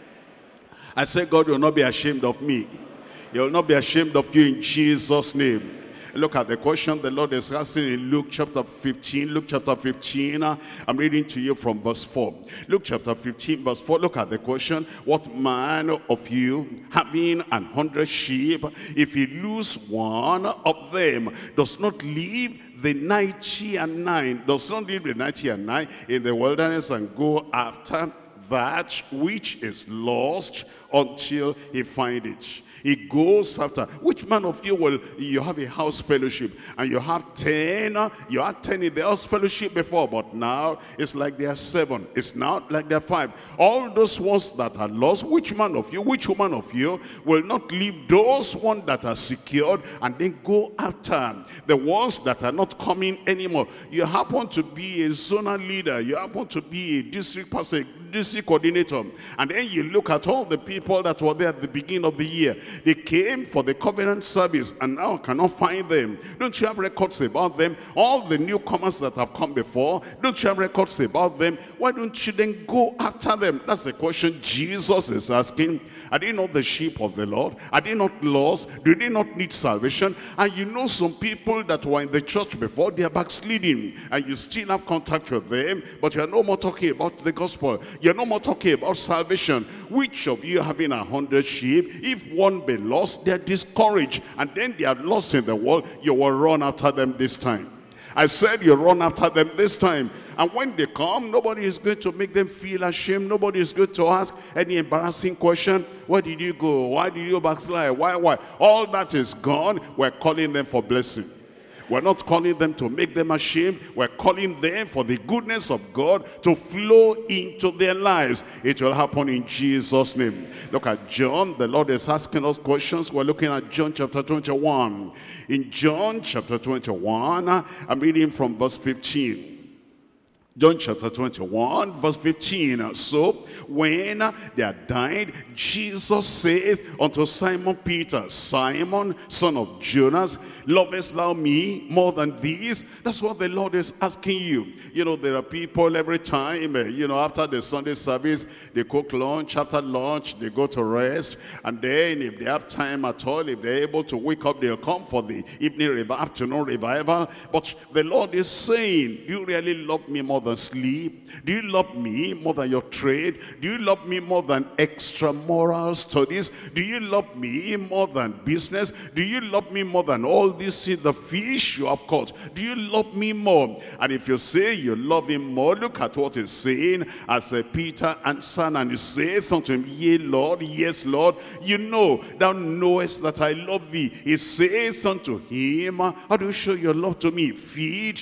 I say God will not be ashamed of me. He will not be ashamed of you in Jesus' name. Look at the question the Lord is asking in Luke chapter fifteen. Luke chapter fifteen, uh, I'm reading to you from verse four. Luke chapter fifteen, verse four, look at the question. What man of you, having an hundred sheep, if he lose one of them, does not leave the ninety and nine, does not leave the ninety and nine in the wilderness and go after that which is lost until he find it? He goes after. Which man of you will, you have a house fellowship and you have ten, you had ten in the house fellowship before, but now it's like there are seven. It's now like there are five. All those ones that are lost, which man of you, which woman of you will not leave those ones that are secured and then go after the ones that are not coming anymore? You happen to be a zonal leader, you happen to be a district pastor, district coordinator, and then you look at all the people that were there at the beginning of the year. They came for the covenant service and now cannot find them. Don't you have records about them? All the newcomers that have come before, don't you have records about them? Why don't you then go after them? That's the question Jesus is asking. Are they not the sheep of the Lord? Are they not lost? Do they not need salvation? And you know some people that were in the church before, they are backsliding, and you still have contact with them, but you are no more talking about the gospel. You are no more talking about salvation. Which of you having a hundred sheep, if one be lost, they are discouraged, and then they are lost in the world, you will run after them this time. I said you run after them this time. And when they come, nobody is going to make them feel ashamed. Nobody is going to ask any embarrassing question. Where did you go? Why did you backslide? Why, why? All that is gone. We're calling them for blessing. We're not calling them to make them ashamed. We're calling them for the goodness of God to flow into their lives. It will happen in Jesus' name. Look at John. The Lord is asking us questions. We're looking at John chapter twenty-one. In John chapter twenty-one, I'm reading from verse fifteen. John chapter twenty-one, verse fifteen. So, when they had dined, Jesus saith unto Simon Peter, Simon, son of Jonas, lovest thou me more than these? That's what the Lord is asking you. You know, there are people every time, uh, you know, after the Sunday service, they cook lunch. After lunch, they go to rest. And then if they have time at all, if they're able to wake up, they'll come for the evening revival, afternoon revival. But the Lord is saying, do you really love me more than sleep? Do you love me more than your trade? Do you love me more than extramural studies? Do you love me more than business? Do you love me more than all this, the fish you have caught? Do you love me more? And if you say you love him more, look at what he's saying. As uh, Peter answered and he saith unto him, Yea, Lord, yes, Lord, you know, thou knowest that I love thee. He saith unto him, how do you show your love to me? Feed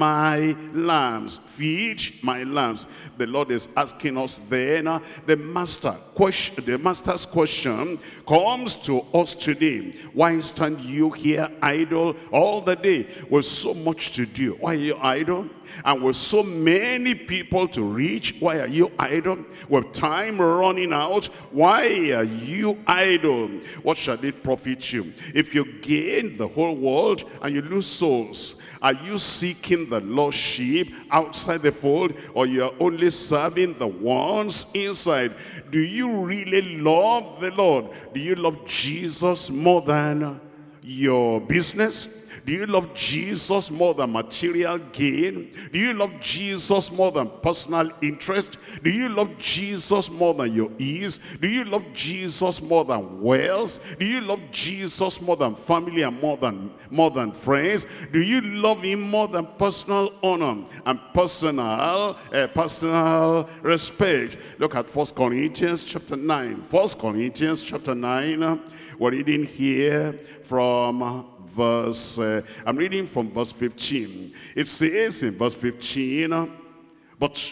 my lambs. Feed my lambs. The Lord is asking us then, uh, the master question, the master's question comes to us today. Why stand you here idle all the day with so much to do? Why are you idle? And with so many people to reach, why are you idle? With time running out, why are you idle? What shall it profit you if you gain the whole world and you lose souls? Are you seeking the lost sheep outside the fold, or you are only serving the ones inside? Do you really love the Lord? Do you love Jesus more than your business? Do you love Jesus more than material gain? Do you love Jesus more than personal interest? Do you love Jesus more than your ease? Do you love Jesus more than wealth? Do you love Jesus more than family and more than more than friends? Do you love him more than personal honor and personal uh, personal respect? Look at First Corinthians chapter nine. First Corinthians chapter nine. We're reading here from verse, uh, I'm reading from verse fifteen. It says in verse fifteen, but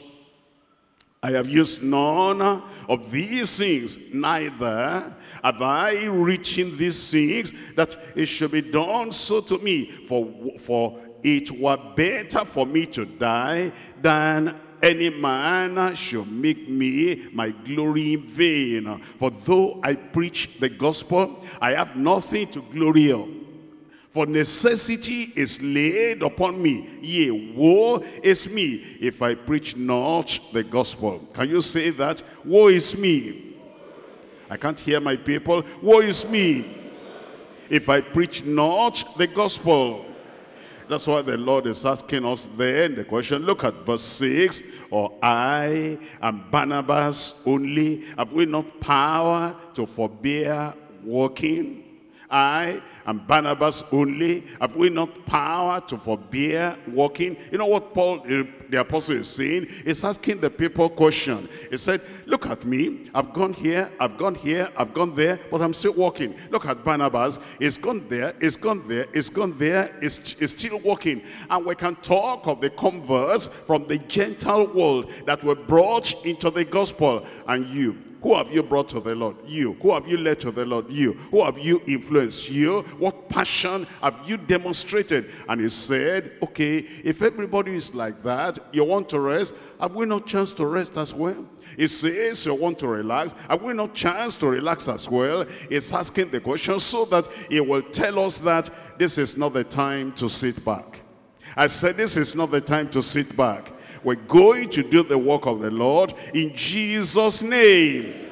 I have used none of these things, neither have I written these things, that it should be done so to me. For, for it were better for me to die than any man should make me my glory in vain. For though I preach the gospel, I have nothing to glory of. For necessity is laid upon me, yea, woe is me, if I preach not the gospel. Can you say that? Woe is me. I can't hear my people. Woe is me, if I preach not the gospel. That's why the Lord is asking us there in the question. Look at verse six. Or I and Barnabas only, have we not power to forbear working? I and Barnabas only, have we not power to forbear working? You know what Paul, the apostle, is saying? He's asking the people question. He said, look at me, I've gone here, I've gone here, I've gone there, but I'm still working. Look at Barnabas, he's gone there, he's gone there, he's gone there, he's, he's still working. And we can talk of the converts from the Gentile world that were brought into the gospel. And you, who have you brought to the Lord? You. Who have you led to the Lord? You. Who have you influenced? You. What passion have you demonstrated? And he said, okay, if everybody is like that, you want to rest, have we not chance to rest as well? He says you want to relax, have we not chance to relax as well? He's asking the question so that he will tell us that this is not the time to sit back. I said this is not the time to sit back. We're going to do the work of the Lord in Jesus' name.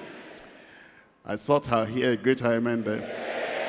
I thought I'd hear a great amen there.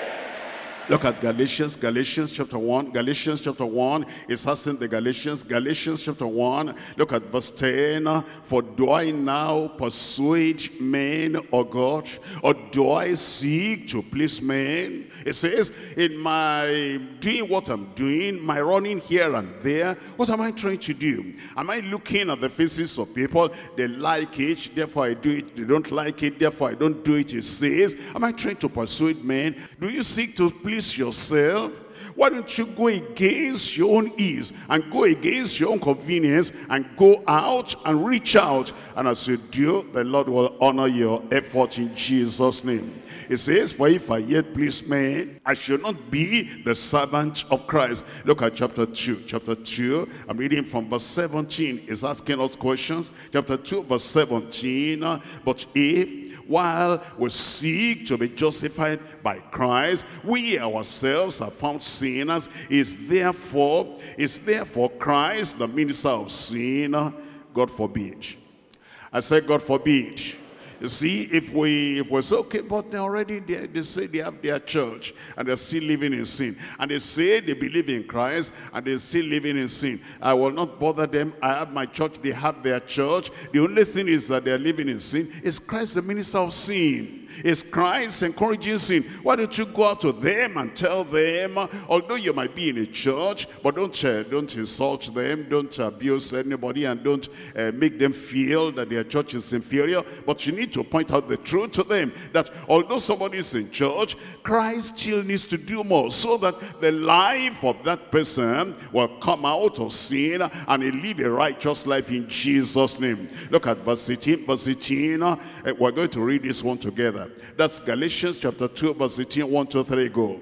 Look at Galatians, Galatians chapter one, Galatians chapter one, it's asking the Galatians, Galatians chapter one, look at verse ten, for do I now persuade men or God, or do I seek to please men? It says, in my doing what I'm doing, my running here and there, what am I trying to do? Am I looking at the faces of people? They like it, therefore I do it. They don't like it, therefore I don't do it. It says, am I trying to persuade men? Do you seek to please yourself? Why don't you go against your own ease and go against your own convenience and go out and reach out? And as you do, the Lord will honor your effort in Jesus' name. It says, for if I yet please men, I shall not be the servant of Christ. Look at chapter two. Chapter two, I'm reading from verse seventeen. It's asking us questions. Chapter two, verse seventeen. But if while we seek to be justified by Christ, we ourselves are found sinners, is therefore, is therefore Christ the minister of sin? God forbid. I said, God forbid. You see, if we if we say, okay, but they already they, they say they have their church and they're still living in sin, and they say they believe in Christ and they're still living in sin, I will not bother them. I have my church, they have their church. The only thing is that they're living in sin. Is Christ the minister of sin? Is Christ encouraging sin? Why don't you go out to them and tell them, although you might be in a church, but don't uh, don't insult them, don't abuse anybody, and don't uh, make them feel that their church is inferior. But you need to point out the truth to them, that although somebody is in church, Christ still needs to do more, so that the life of that person will come out of sin and he live a righteous life in Jesus' name. Look at verse eighteen. Verse eighteen, uh, we're going to read this one together. That's Galatians chapter two, verse eighteen, one, two, three, go.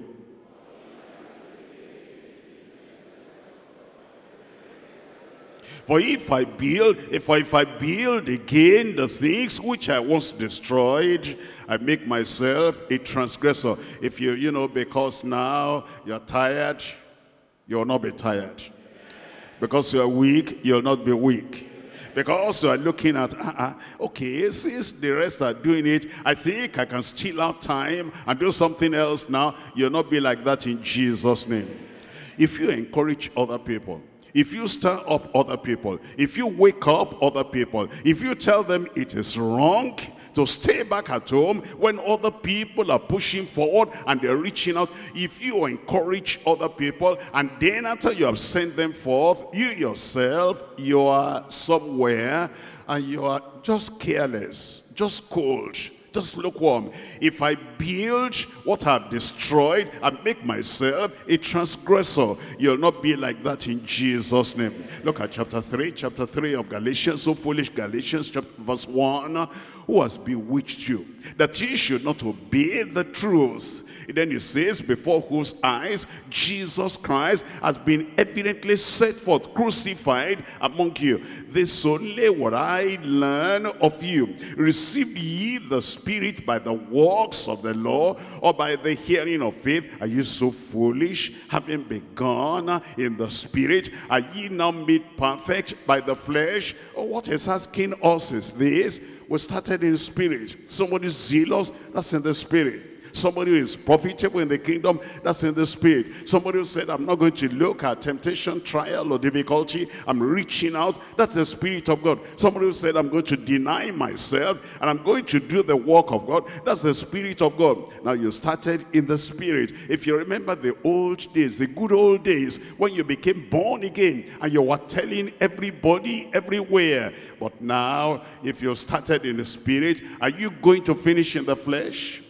For if I build, if I, if I build again the things which I once destroyed, I make myself a transgressor. If you, you know, because now you're tired, you'll not be tired. Because you're weak, you'll not be weak. Because you are looking at, uh-uh, okay, since the rest are doing it, I think I can steal out time and do something else now. You'll not be like that in Jesus' name. If you encourage other people, if you stir up other people, if you wake up other people, if you tell them it is wrong to stay back at home when other people are pushing forward and they're reaching out, if you encourage other people and then after you have sent them forth, you yourself, you are somewhere and you are just careless, just cold, just lukewarm. If I build what I've destroyed and make myself a transgressor, you'll not be like that in Jesus' name. Look at chapter three, chapter three of Galatians. So foolish Galatians, chapter verse one. Who has bewitched you, that ye should not obey the truth? And then he says, before whose eyes Jesus Christ has been evidently set forth, crucified among you. This only what I learn of you. Receive ye the Spirit by the works of the law, or by the hearing of faith? Are you so foolish? Having begun in the Spirit, are ye now made perfect by the flesh? Or what is asking us is this: we started in spirit. Somebody zealous, that's in the spirit. Somebody who is profitable in the kingdom, that's in the spirit. Somebody who said, I'm not going to look at temptation, trial, or difficulty. I'm reaching out. That's the Spirit of God. Somebody who said, I'm going to deny myself and I'm going to do the work of God. That's the Spirit of God. Now you started in the spirit. If you remember the old days, the good old days, when you became born again and you were telling everybody everywhere. But now, if you started in the spirit, are you going to finish in the flesh?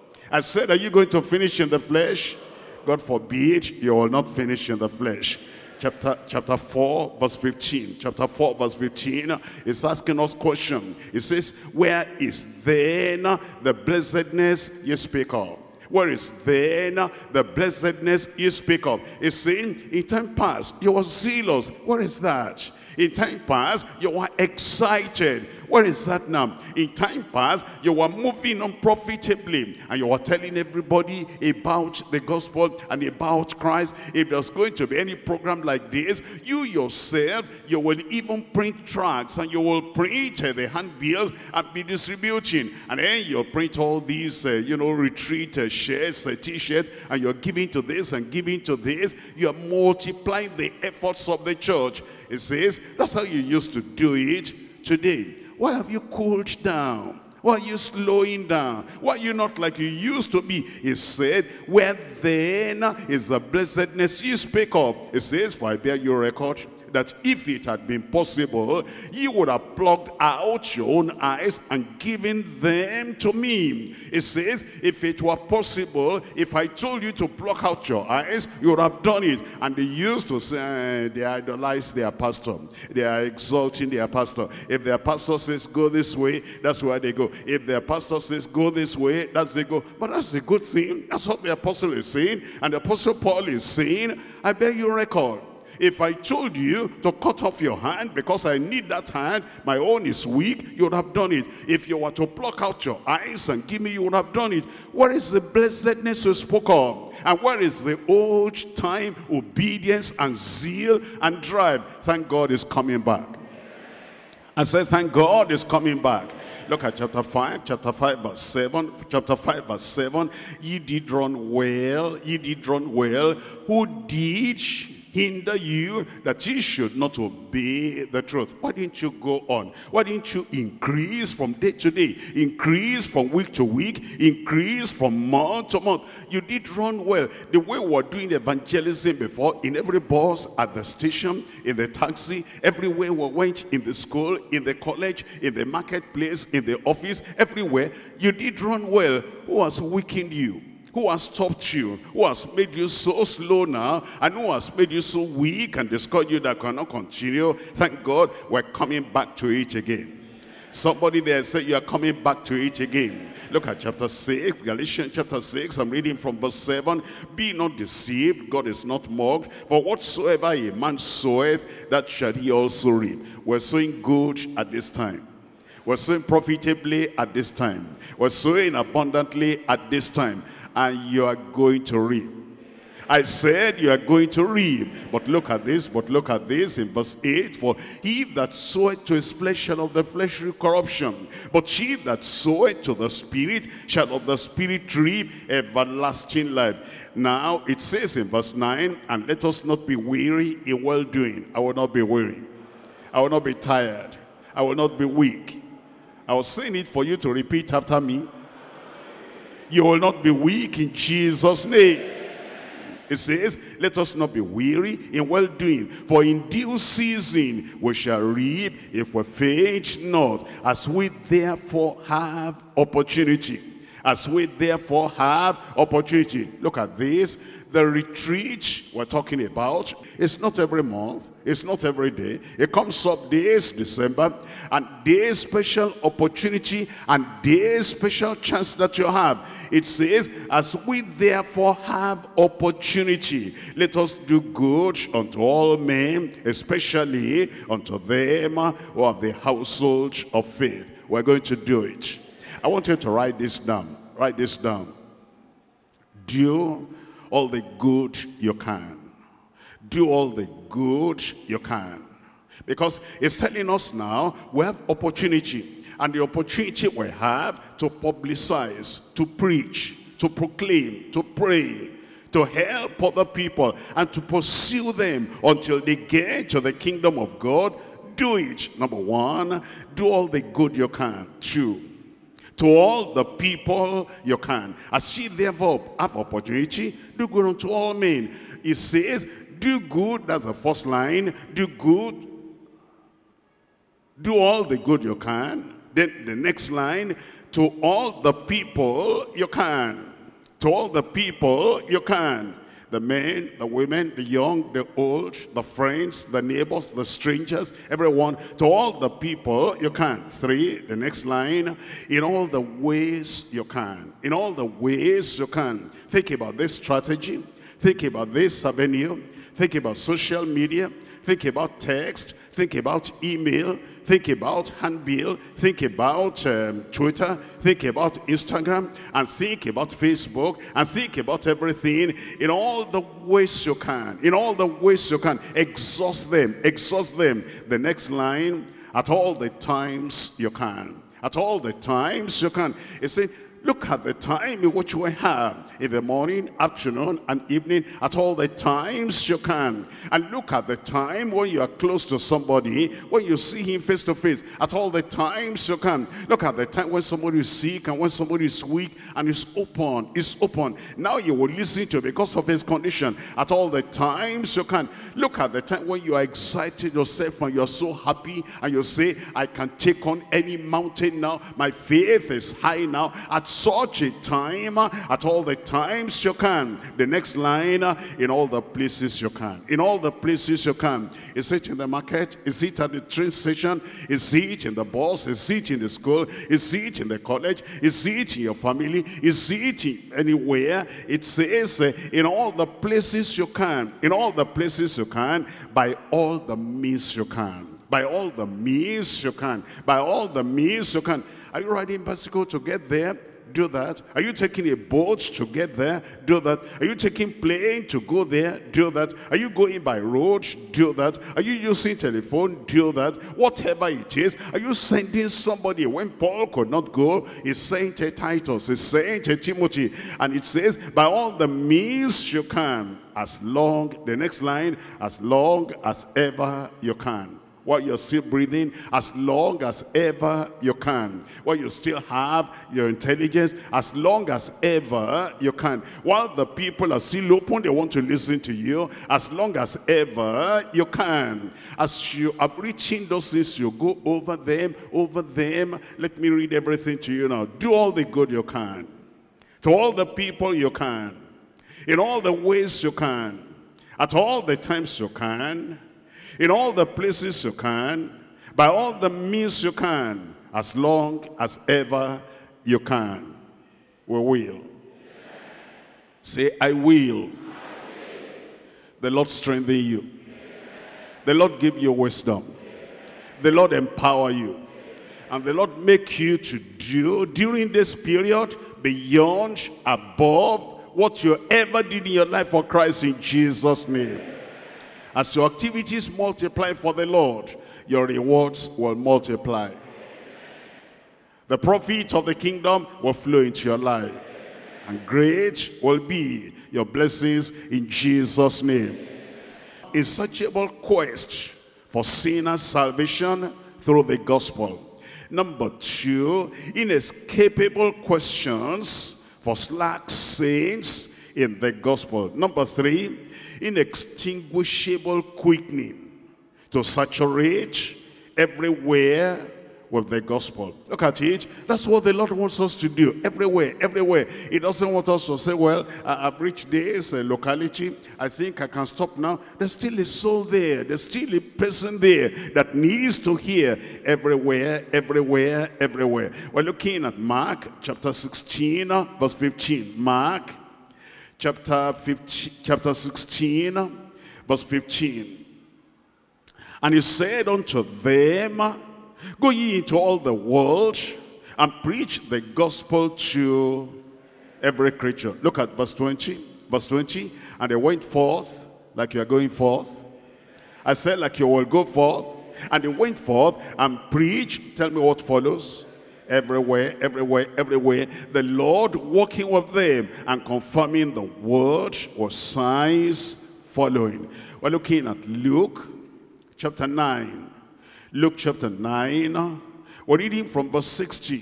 I said, are you going to finish in the flesh? God forbid you will not finish in the flesh. Chapter, chapter four, verse fifteen. Chapter four, verse fifteen is asking us question. It says, where is then the blessedness you speak of? Where is then the blessedness you speak of? It's saying, in time past, you were zealous. Where is that? In time past, you were excited. Where is that now? In time past, you were moving on profitably and you were telling everybody about the gospel and about Christ. If there's going to be any program like this, you yourself, you will even print tracts and you will print uh, the handbills and be distributing. And then you'll print all these, uh, you know, retreat uh, shirts, uh, t-shirts, and you're giving to this and giving to this. You are multiplying the efforts of the church. It says, that's how you used to do it today. Why have you cooled down? Why are you slowing down? Why are you not like you used to be? He said, where then is the blessedness you speak of? It says, for I bear your record, that if it had been possible, you would have plucked out your own eyes and given them to me. It says, if it were possible, if I told you to pluck out your eyes, you would have done it. And they used to say, they idolize their pastor. They are exalting their pastor. If their pastor says, go this way, that's where they go. If their pastor says, go this way, that's they go. But that's a good thing. That's what the apostle is saying. And the apostle Paul is saying, I bear your record. If I told you to cut off your hand because I need that hand, my own is weak, you would have done it. If you were to pluck out your eyes and give me, you would have done it. Where is the blessedness you spoke of? And where is the old time obedience and zeal and drive? Thank God is coming back. I said, thank God is coming back. Look at chapter five, chapter five, verse seven. Chapter five, verse seven. Ye did run well, ye did run well. Who did hinder you that you should not obey the truth? Why didn't you go on? Why didn't you increase from day to day? Increase from week to week? Increase from month to month? You did run well. The way we were doing evangelism before, in every bus, at the station, in the taxi, everywhere we went, in the school, in the college, in the marketplace, in the office, everywhere, you did run well. Who has weakened you? Who has stopped you? Who has made you so slow now? And who has made you so weak and discouraged you that cannot continue? Thank God we're coming back to it again. Somebody there said you are coming back to it again. Look at chapter six, Galatians chapter six. I'm reading from verse seven. Be not deceived, God is not mocked. For whatsoever a man soweth, that shall he also reap. We're sowing good at this time. We're sowing profitably at this time. We're sowing abundantly at this time. And you are going to reap. I said you are going to reap. But look at this, but look at this in verse eight. For he that soweth to his flesh shall of the flesh reap corruption. But he that soweth to the Spirit shall of the Spirit reap everlasting life. Now it says in verse nine, and let us not be weary in well-doing. I will not be weary. I will not be tired. I will not be weak. I was saying it for you to repeat after me. You will not be weak in Jesus' name. It says, let us not be weary in well-doing, for in due season we shall reap if we faint not. As we therefore have opportunity. As we therefore have opportunity. Look at this. The retreat we're talking about, it's not every month, it's not every day. It comes up this December, and there's special opportunity and there's special chance that you have. It says, as we therefore have opportunity, let us do good unto all men, especially unto them who have the household of faith. We're going to do it. I want you to write this down. Write this down. Do all the good you can. Do all the good you can. Because it's telling us now we have opportunity. And the opportunity we have to publicize, to preach, to proclaim, to pray, to help other people, and to pursue them until they get to the kingdom of God. Do it. Number one, do all the good you can. Two, to all the people you can. As ye therefore have opportunity, do good unto all men. It says, do good, that's the first line, do good, do all the good you can. Then the next line, to all the people you can. To all the people you can. The men, the women, the young, the old, the friends, the neighbors, the strangers, everyone, to all the people you can. Three, the next line, in all the ways you can. In all the ways you can. Think about this strategy. Think about this avenue. Think about social media. Think about text. Think about email. Think about handbill. Think about um, Twitter. Think about Instagram. And think about Facebook. And think about everything in all the ways you can. In all the ways you can. Exhaust them. Exhaust them. The next line, at all the times you can. At all the times you can. It says, look at the time in which we have. In the morning, afternoon, and evening. At all the times you can. And look at the time when you are close to somebody. When you see him face to face. At all the times you can. Look at the time when somebody is sick and when somebody is weak and is open. Is open. Now you will listen to him because of his condition. At all the times you can. Look at the time when you are excited yourself and you are so happy. And you say, I can take on any mountain now. My faith is high now. At such a time, at all the times you can. The next line, in all the places you can. In all the places you can. Is it in the market? Is it at the train station? Is it in the bus? Is it in the school? Is it in the college? Is it in your family? Is it anywhere? It says, in all the places you can. In all the places you can. By all the means you can. By all the means you can. By all the means you can. Are you riding bicycle to get there? Do that. Are you taking a boat to get there? Do that. Are you taking plane to go there? Do that. Are you going by road? Do that. Are you using telephone? Do that. Whatever it is. Are you sending somebody? When Paul could not go, he sent to Titus, he sent to Timothy, and it says, by all the means you can, as long, the next line, as long as ever you can. While you're still breathing, as long as ever you can. While you still have your intelligence, as long as ever you can. While the people are still open, they want to listen to you, as long as ever you can. As you are reaching those things, you go over them, over them. Let me read everything to you now. Do all the good you can. To all the people you can. In all the ways you can. At all the times you can. In all the places you can, by all the means you can, as long as ever you can. We will. Say, I will. I will. The Lord strengthen you. Amen. The Lord give you wisdom. Amen. The Lord empower you. Amen. And the Lord make you to do during this period beyond, above, what you ever did in your life for Christ in Jesus' name. As your activities multiply for the Lord, your rewards will multiply. The profit of the kingdom will flow into your life. And great will be your blessings in Jesus' name. Insatiable quest for sinners' salvation through the gospel. Number two, inescapable questions for slack saints in the gospel. Number three, inextinguishable quickening to saturate everywhere with the gospel. Look at it. That's what the Lord wants us to do. Everywhere, everywhere. He doesn't want us to say, well, I, I've reached this uh, locality. I think I can stop now. There's still a soul there. There's still a person there that needs to hear. Everywhere, everywhere, everywhere. We're looking at Mark chapter sixteen, verse fifteen. Mark chapter fifteen, chapter sixteen, verse fifteen. And he said unto them, go ye into all the world and preach the gospel to every creature. Look at verse twenty. Verse twenty. And they went forth like you are going forth. I said like you will go forth. And they went forth and preached. Tell me what follows. Everywhere, everywhere, everywhere. The Lord walking with them and confirming the word with signs following. We're looking at Luke chapter nine. Luke chapter nine, we're reading from verse sixty.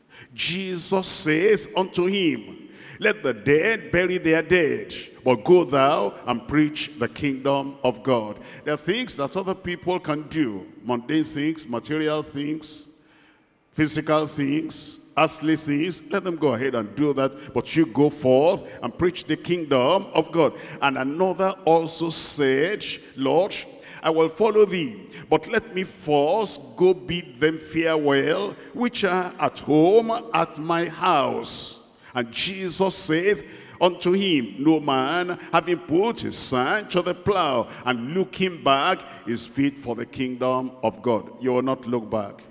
Jesus says unto him, let the dead bury their dead, but go thou and preach the kingdom of God. There are things that other people can do, mundane things, material things, physical things, earthly things. Let them go ahead and do that, but you go forth and preach the kingdom of God. And another also said, Lord, I will follow thee, but let me first go bid them farewell, which are at home at my house. And Jesus saith unto him, no man, having put his hand to the plow and looking back, is fit for the kingdom of God. You will not look back.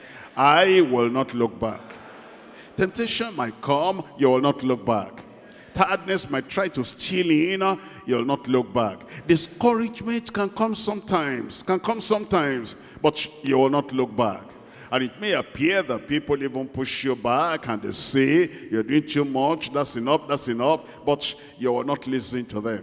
I will not look back. Temptation might come, you will not look back. Tiredness might try to steal in, you'll not look back. Discouragement can come sometimes, can come sometimes, but you will not look back. And it may appear that people even push you back and they say, you're doing too much, that's enough, that's enough, but you will not listen to them.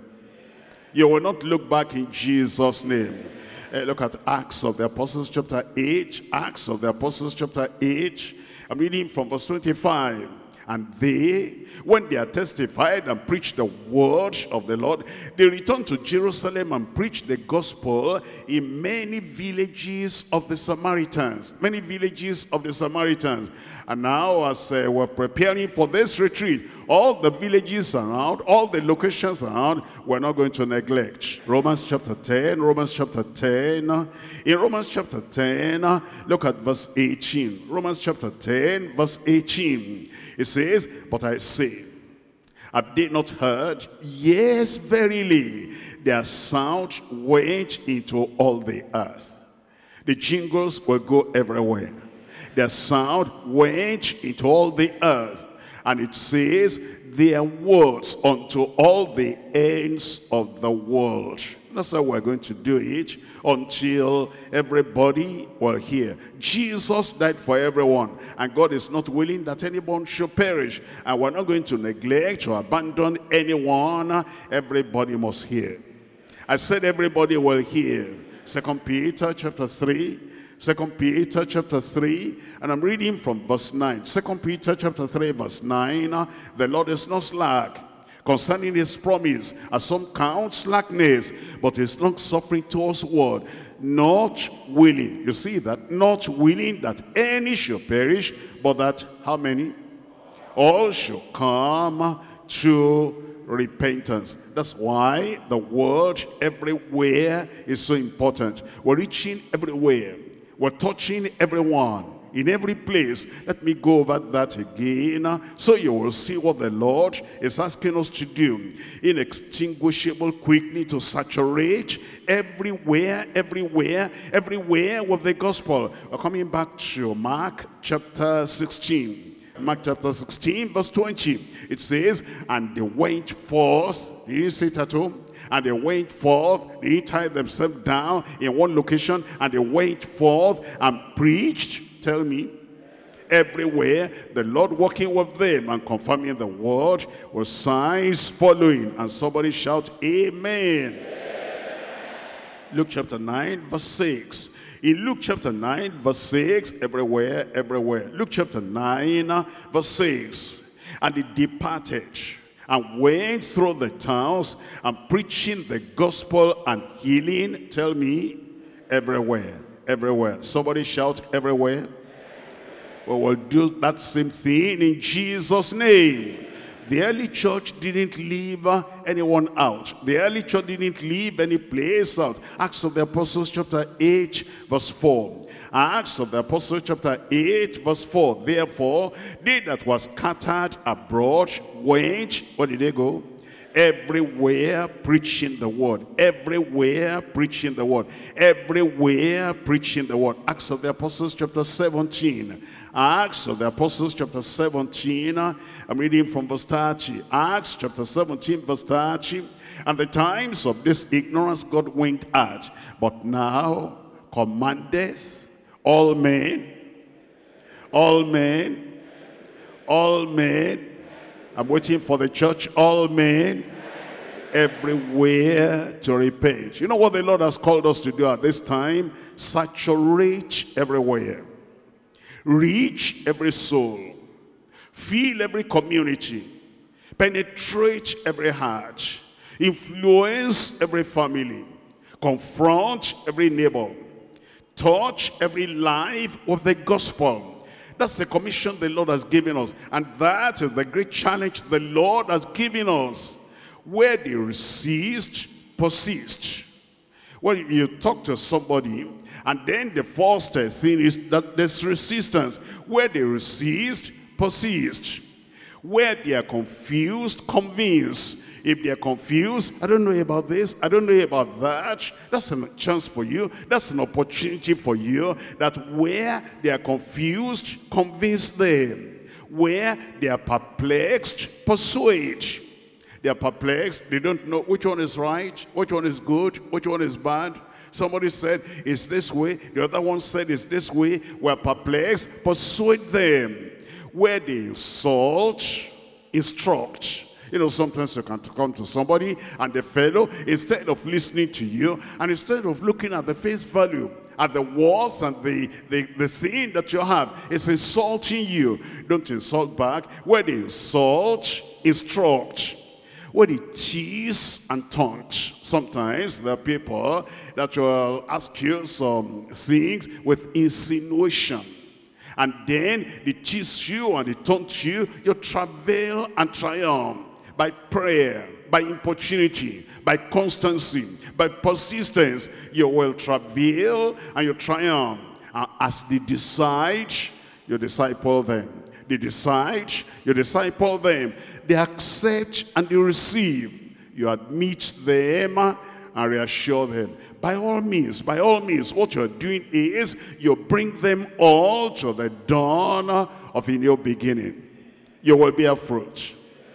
You will not look back in Jesus' name. Uh, look at Acts of the Apostles chapter eight, Acts of the Apostles chapter eight. I'm reading from verse twenty-five. And they, when they had testified and preached the word of the Lord, they returned to Jerusalem and preached the gospel in many villages of the Samaritans. Many villages of the Samaritans. And now as uh, we're preparing for this retreat, all the villages around, all the locations around, we're not going to neglect. Romans chapter ten, Romans chapter ten. In Romans chapter ten, look at verse eighteen. Romans chapter ten, verse eighteen. It says, but I say, have they not heard? Yes, verily, their sound went into all the earth. The jingles will go everywhere. Their sound went into all the earth. And it says, their words unto all the ends of the world. That's how we're going to do it until everybody will hear. Jesus died for everyone, and God is not willing that anyone should perish. And we're not going to neglect or abandon anyone. Everybody must hear. I said everybody will hear. Second Peter chapter three. Second Peter chapter three, and I'm reading from verse nine. Second Peter chapter three, verse nine. The Lord is not slack concerning his promise, as some count slackness, but is long suffering towards word, not willing. You see that? Not willing that any should perish, but that how many? All should come to repentance. That's why the word everywhere is so important. We're reaching everywhere. We're touching everyone in every place. Let me go over that again so you will see what the Lord is asking us to do. Inextinguishable quickly to saturate everywhere, everywhere, everywhere with the gospel. We're coming back to Mark chapter sixteen. Mark chapter sixteen, verse twenty. It says, and they went forth. Did you see it at home? And they went forth, they tied themselves down in one location, and they went forth and preached, tell me, everywhere, the Lord working with them and confirming the word, with signs following. And somebody shout, Amen. Amen. Luke chapter nine, verse six. In Luke chapter nine, verse six, everywhere, everywhere. Luke chapter nine, verse six. And they departed and went through the towns and preaching the gospel and healing, tell me, everywhere, everywhere. Somebody shout, everywhere. Well, we'll do that same thing in Jesus' name. The early church didn't leave anyone out. The early church didn't leave any place out. Acts of the Apostles chapter eight, verse four. Acts of the Apostles chapter eight, verse four. Therefore, they that were scattered abroad went, where did they go? Everywhere preaching the word. Everywhere preaching the word. Everywhere preaching the word. Acts of the Apostles chapter seventeen. Acts of the Apostles chapter seventeen. I'm reading from verse thirty. Acts chapter seventeen, verse thirty. And the times of this ignorance God winked at, but now commandeth all men, all men, all men. I'm waiting for the church, all men, everywhere to repent. You know what the Lord has called us to do at this time? Saturate everywhere. Reach every soul. Fill every community. Penetrate every heart. Influence every family. Confront every neighbor. Touch every life with the gospel. That's the commission the Lord has given us. And that is the great challenge the Lord has given us. Where they resist, persist. When you talk to somebody, and then the first thing is that there's resistance. Where they resist, persist. Where they are confused, convince. If they are confused, I don't know about this, I don't know about that, that's a chance for you, that's an opportunity for you, that where they are confused, convince them. Where they are perplexed, persuade. They are perplexed, they don't know which one is right, which one is good, which one is bad. Somebody said, it's this way, the other one said, it's this way. We're perplexed, persuade them. Where they insult, instruct. You know, sometimes you can come to somebody and the fellow, instead of listening to you, and instead of looking at the face value, at the words and the, the, the sin that you have, is insulting you. Don't insult back. Where they insult, instruct. Where they tease and taunt. Sometimes there are people that will ask you some things with insinuation. And then they tease you and they taunt you. You travail and triumph. By prayer, by importunity, by constancy, by persistence, you will travail and you triumph. And as they decide, you disciple them. They decide, you disciple them. They accept and they receive. You admit them and reassure them. By all means, by all means, what you're doing is you bring them all to the dawn of a new beginning. You will bear fruit.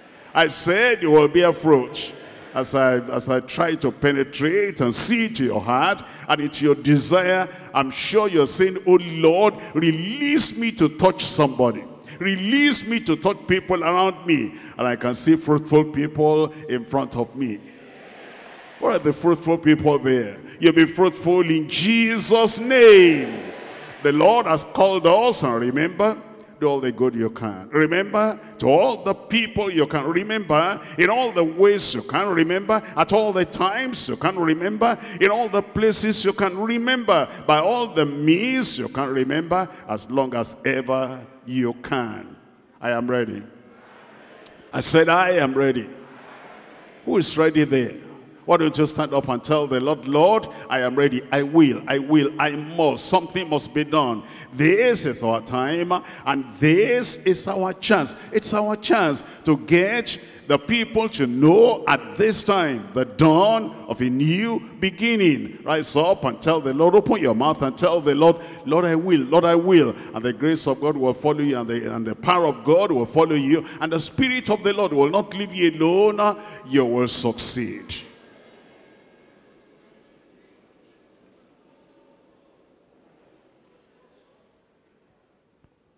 I said you will bear fruit. As I, as I try to penetrate and see to your heart and into your desire, I'm sure you're saying, oh Lord, release me to touch somebody. Release me to touch people around me. And I can see fruitful people in front of me. What are the fruitful people there? You'll be fruitful in Jesus' name. The Lord has called us, and remember, do all the good you can. Remember, to all the people you can remember, in all the ways you can remember, at all the times you can remember, in all the places you can remember, by all the means you can remember, as long as ever you can. I am ready. I said I am ready. Who is ready there? Why don't you stand up and tell the Lord, Lord, I am ready. I will, I will, I must. Something must be done. This is our time, and this is our chance. It's our chance to get the people to know at this time the dawn of a new beginning. Rise up and tell the Lord, open your mouth and tell the Lord, Lord, I will, Lord, I will. And the grace of God will follow you, and the, and the power of God will follow you, and the Spirit of the Lord will not leave you alone. You will succeed.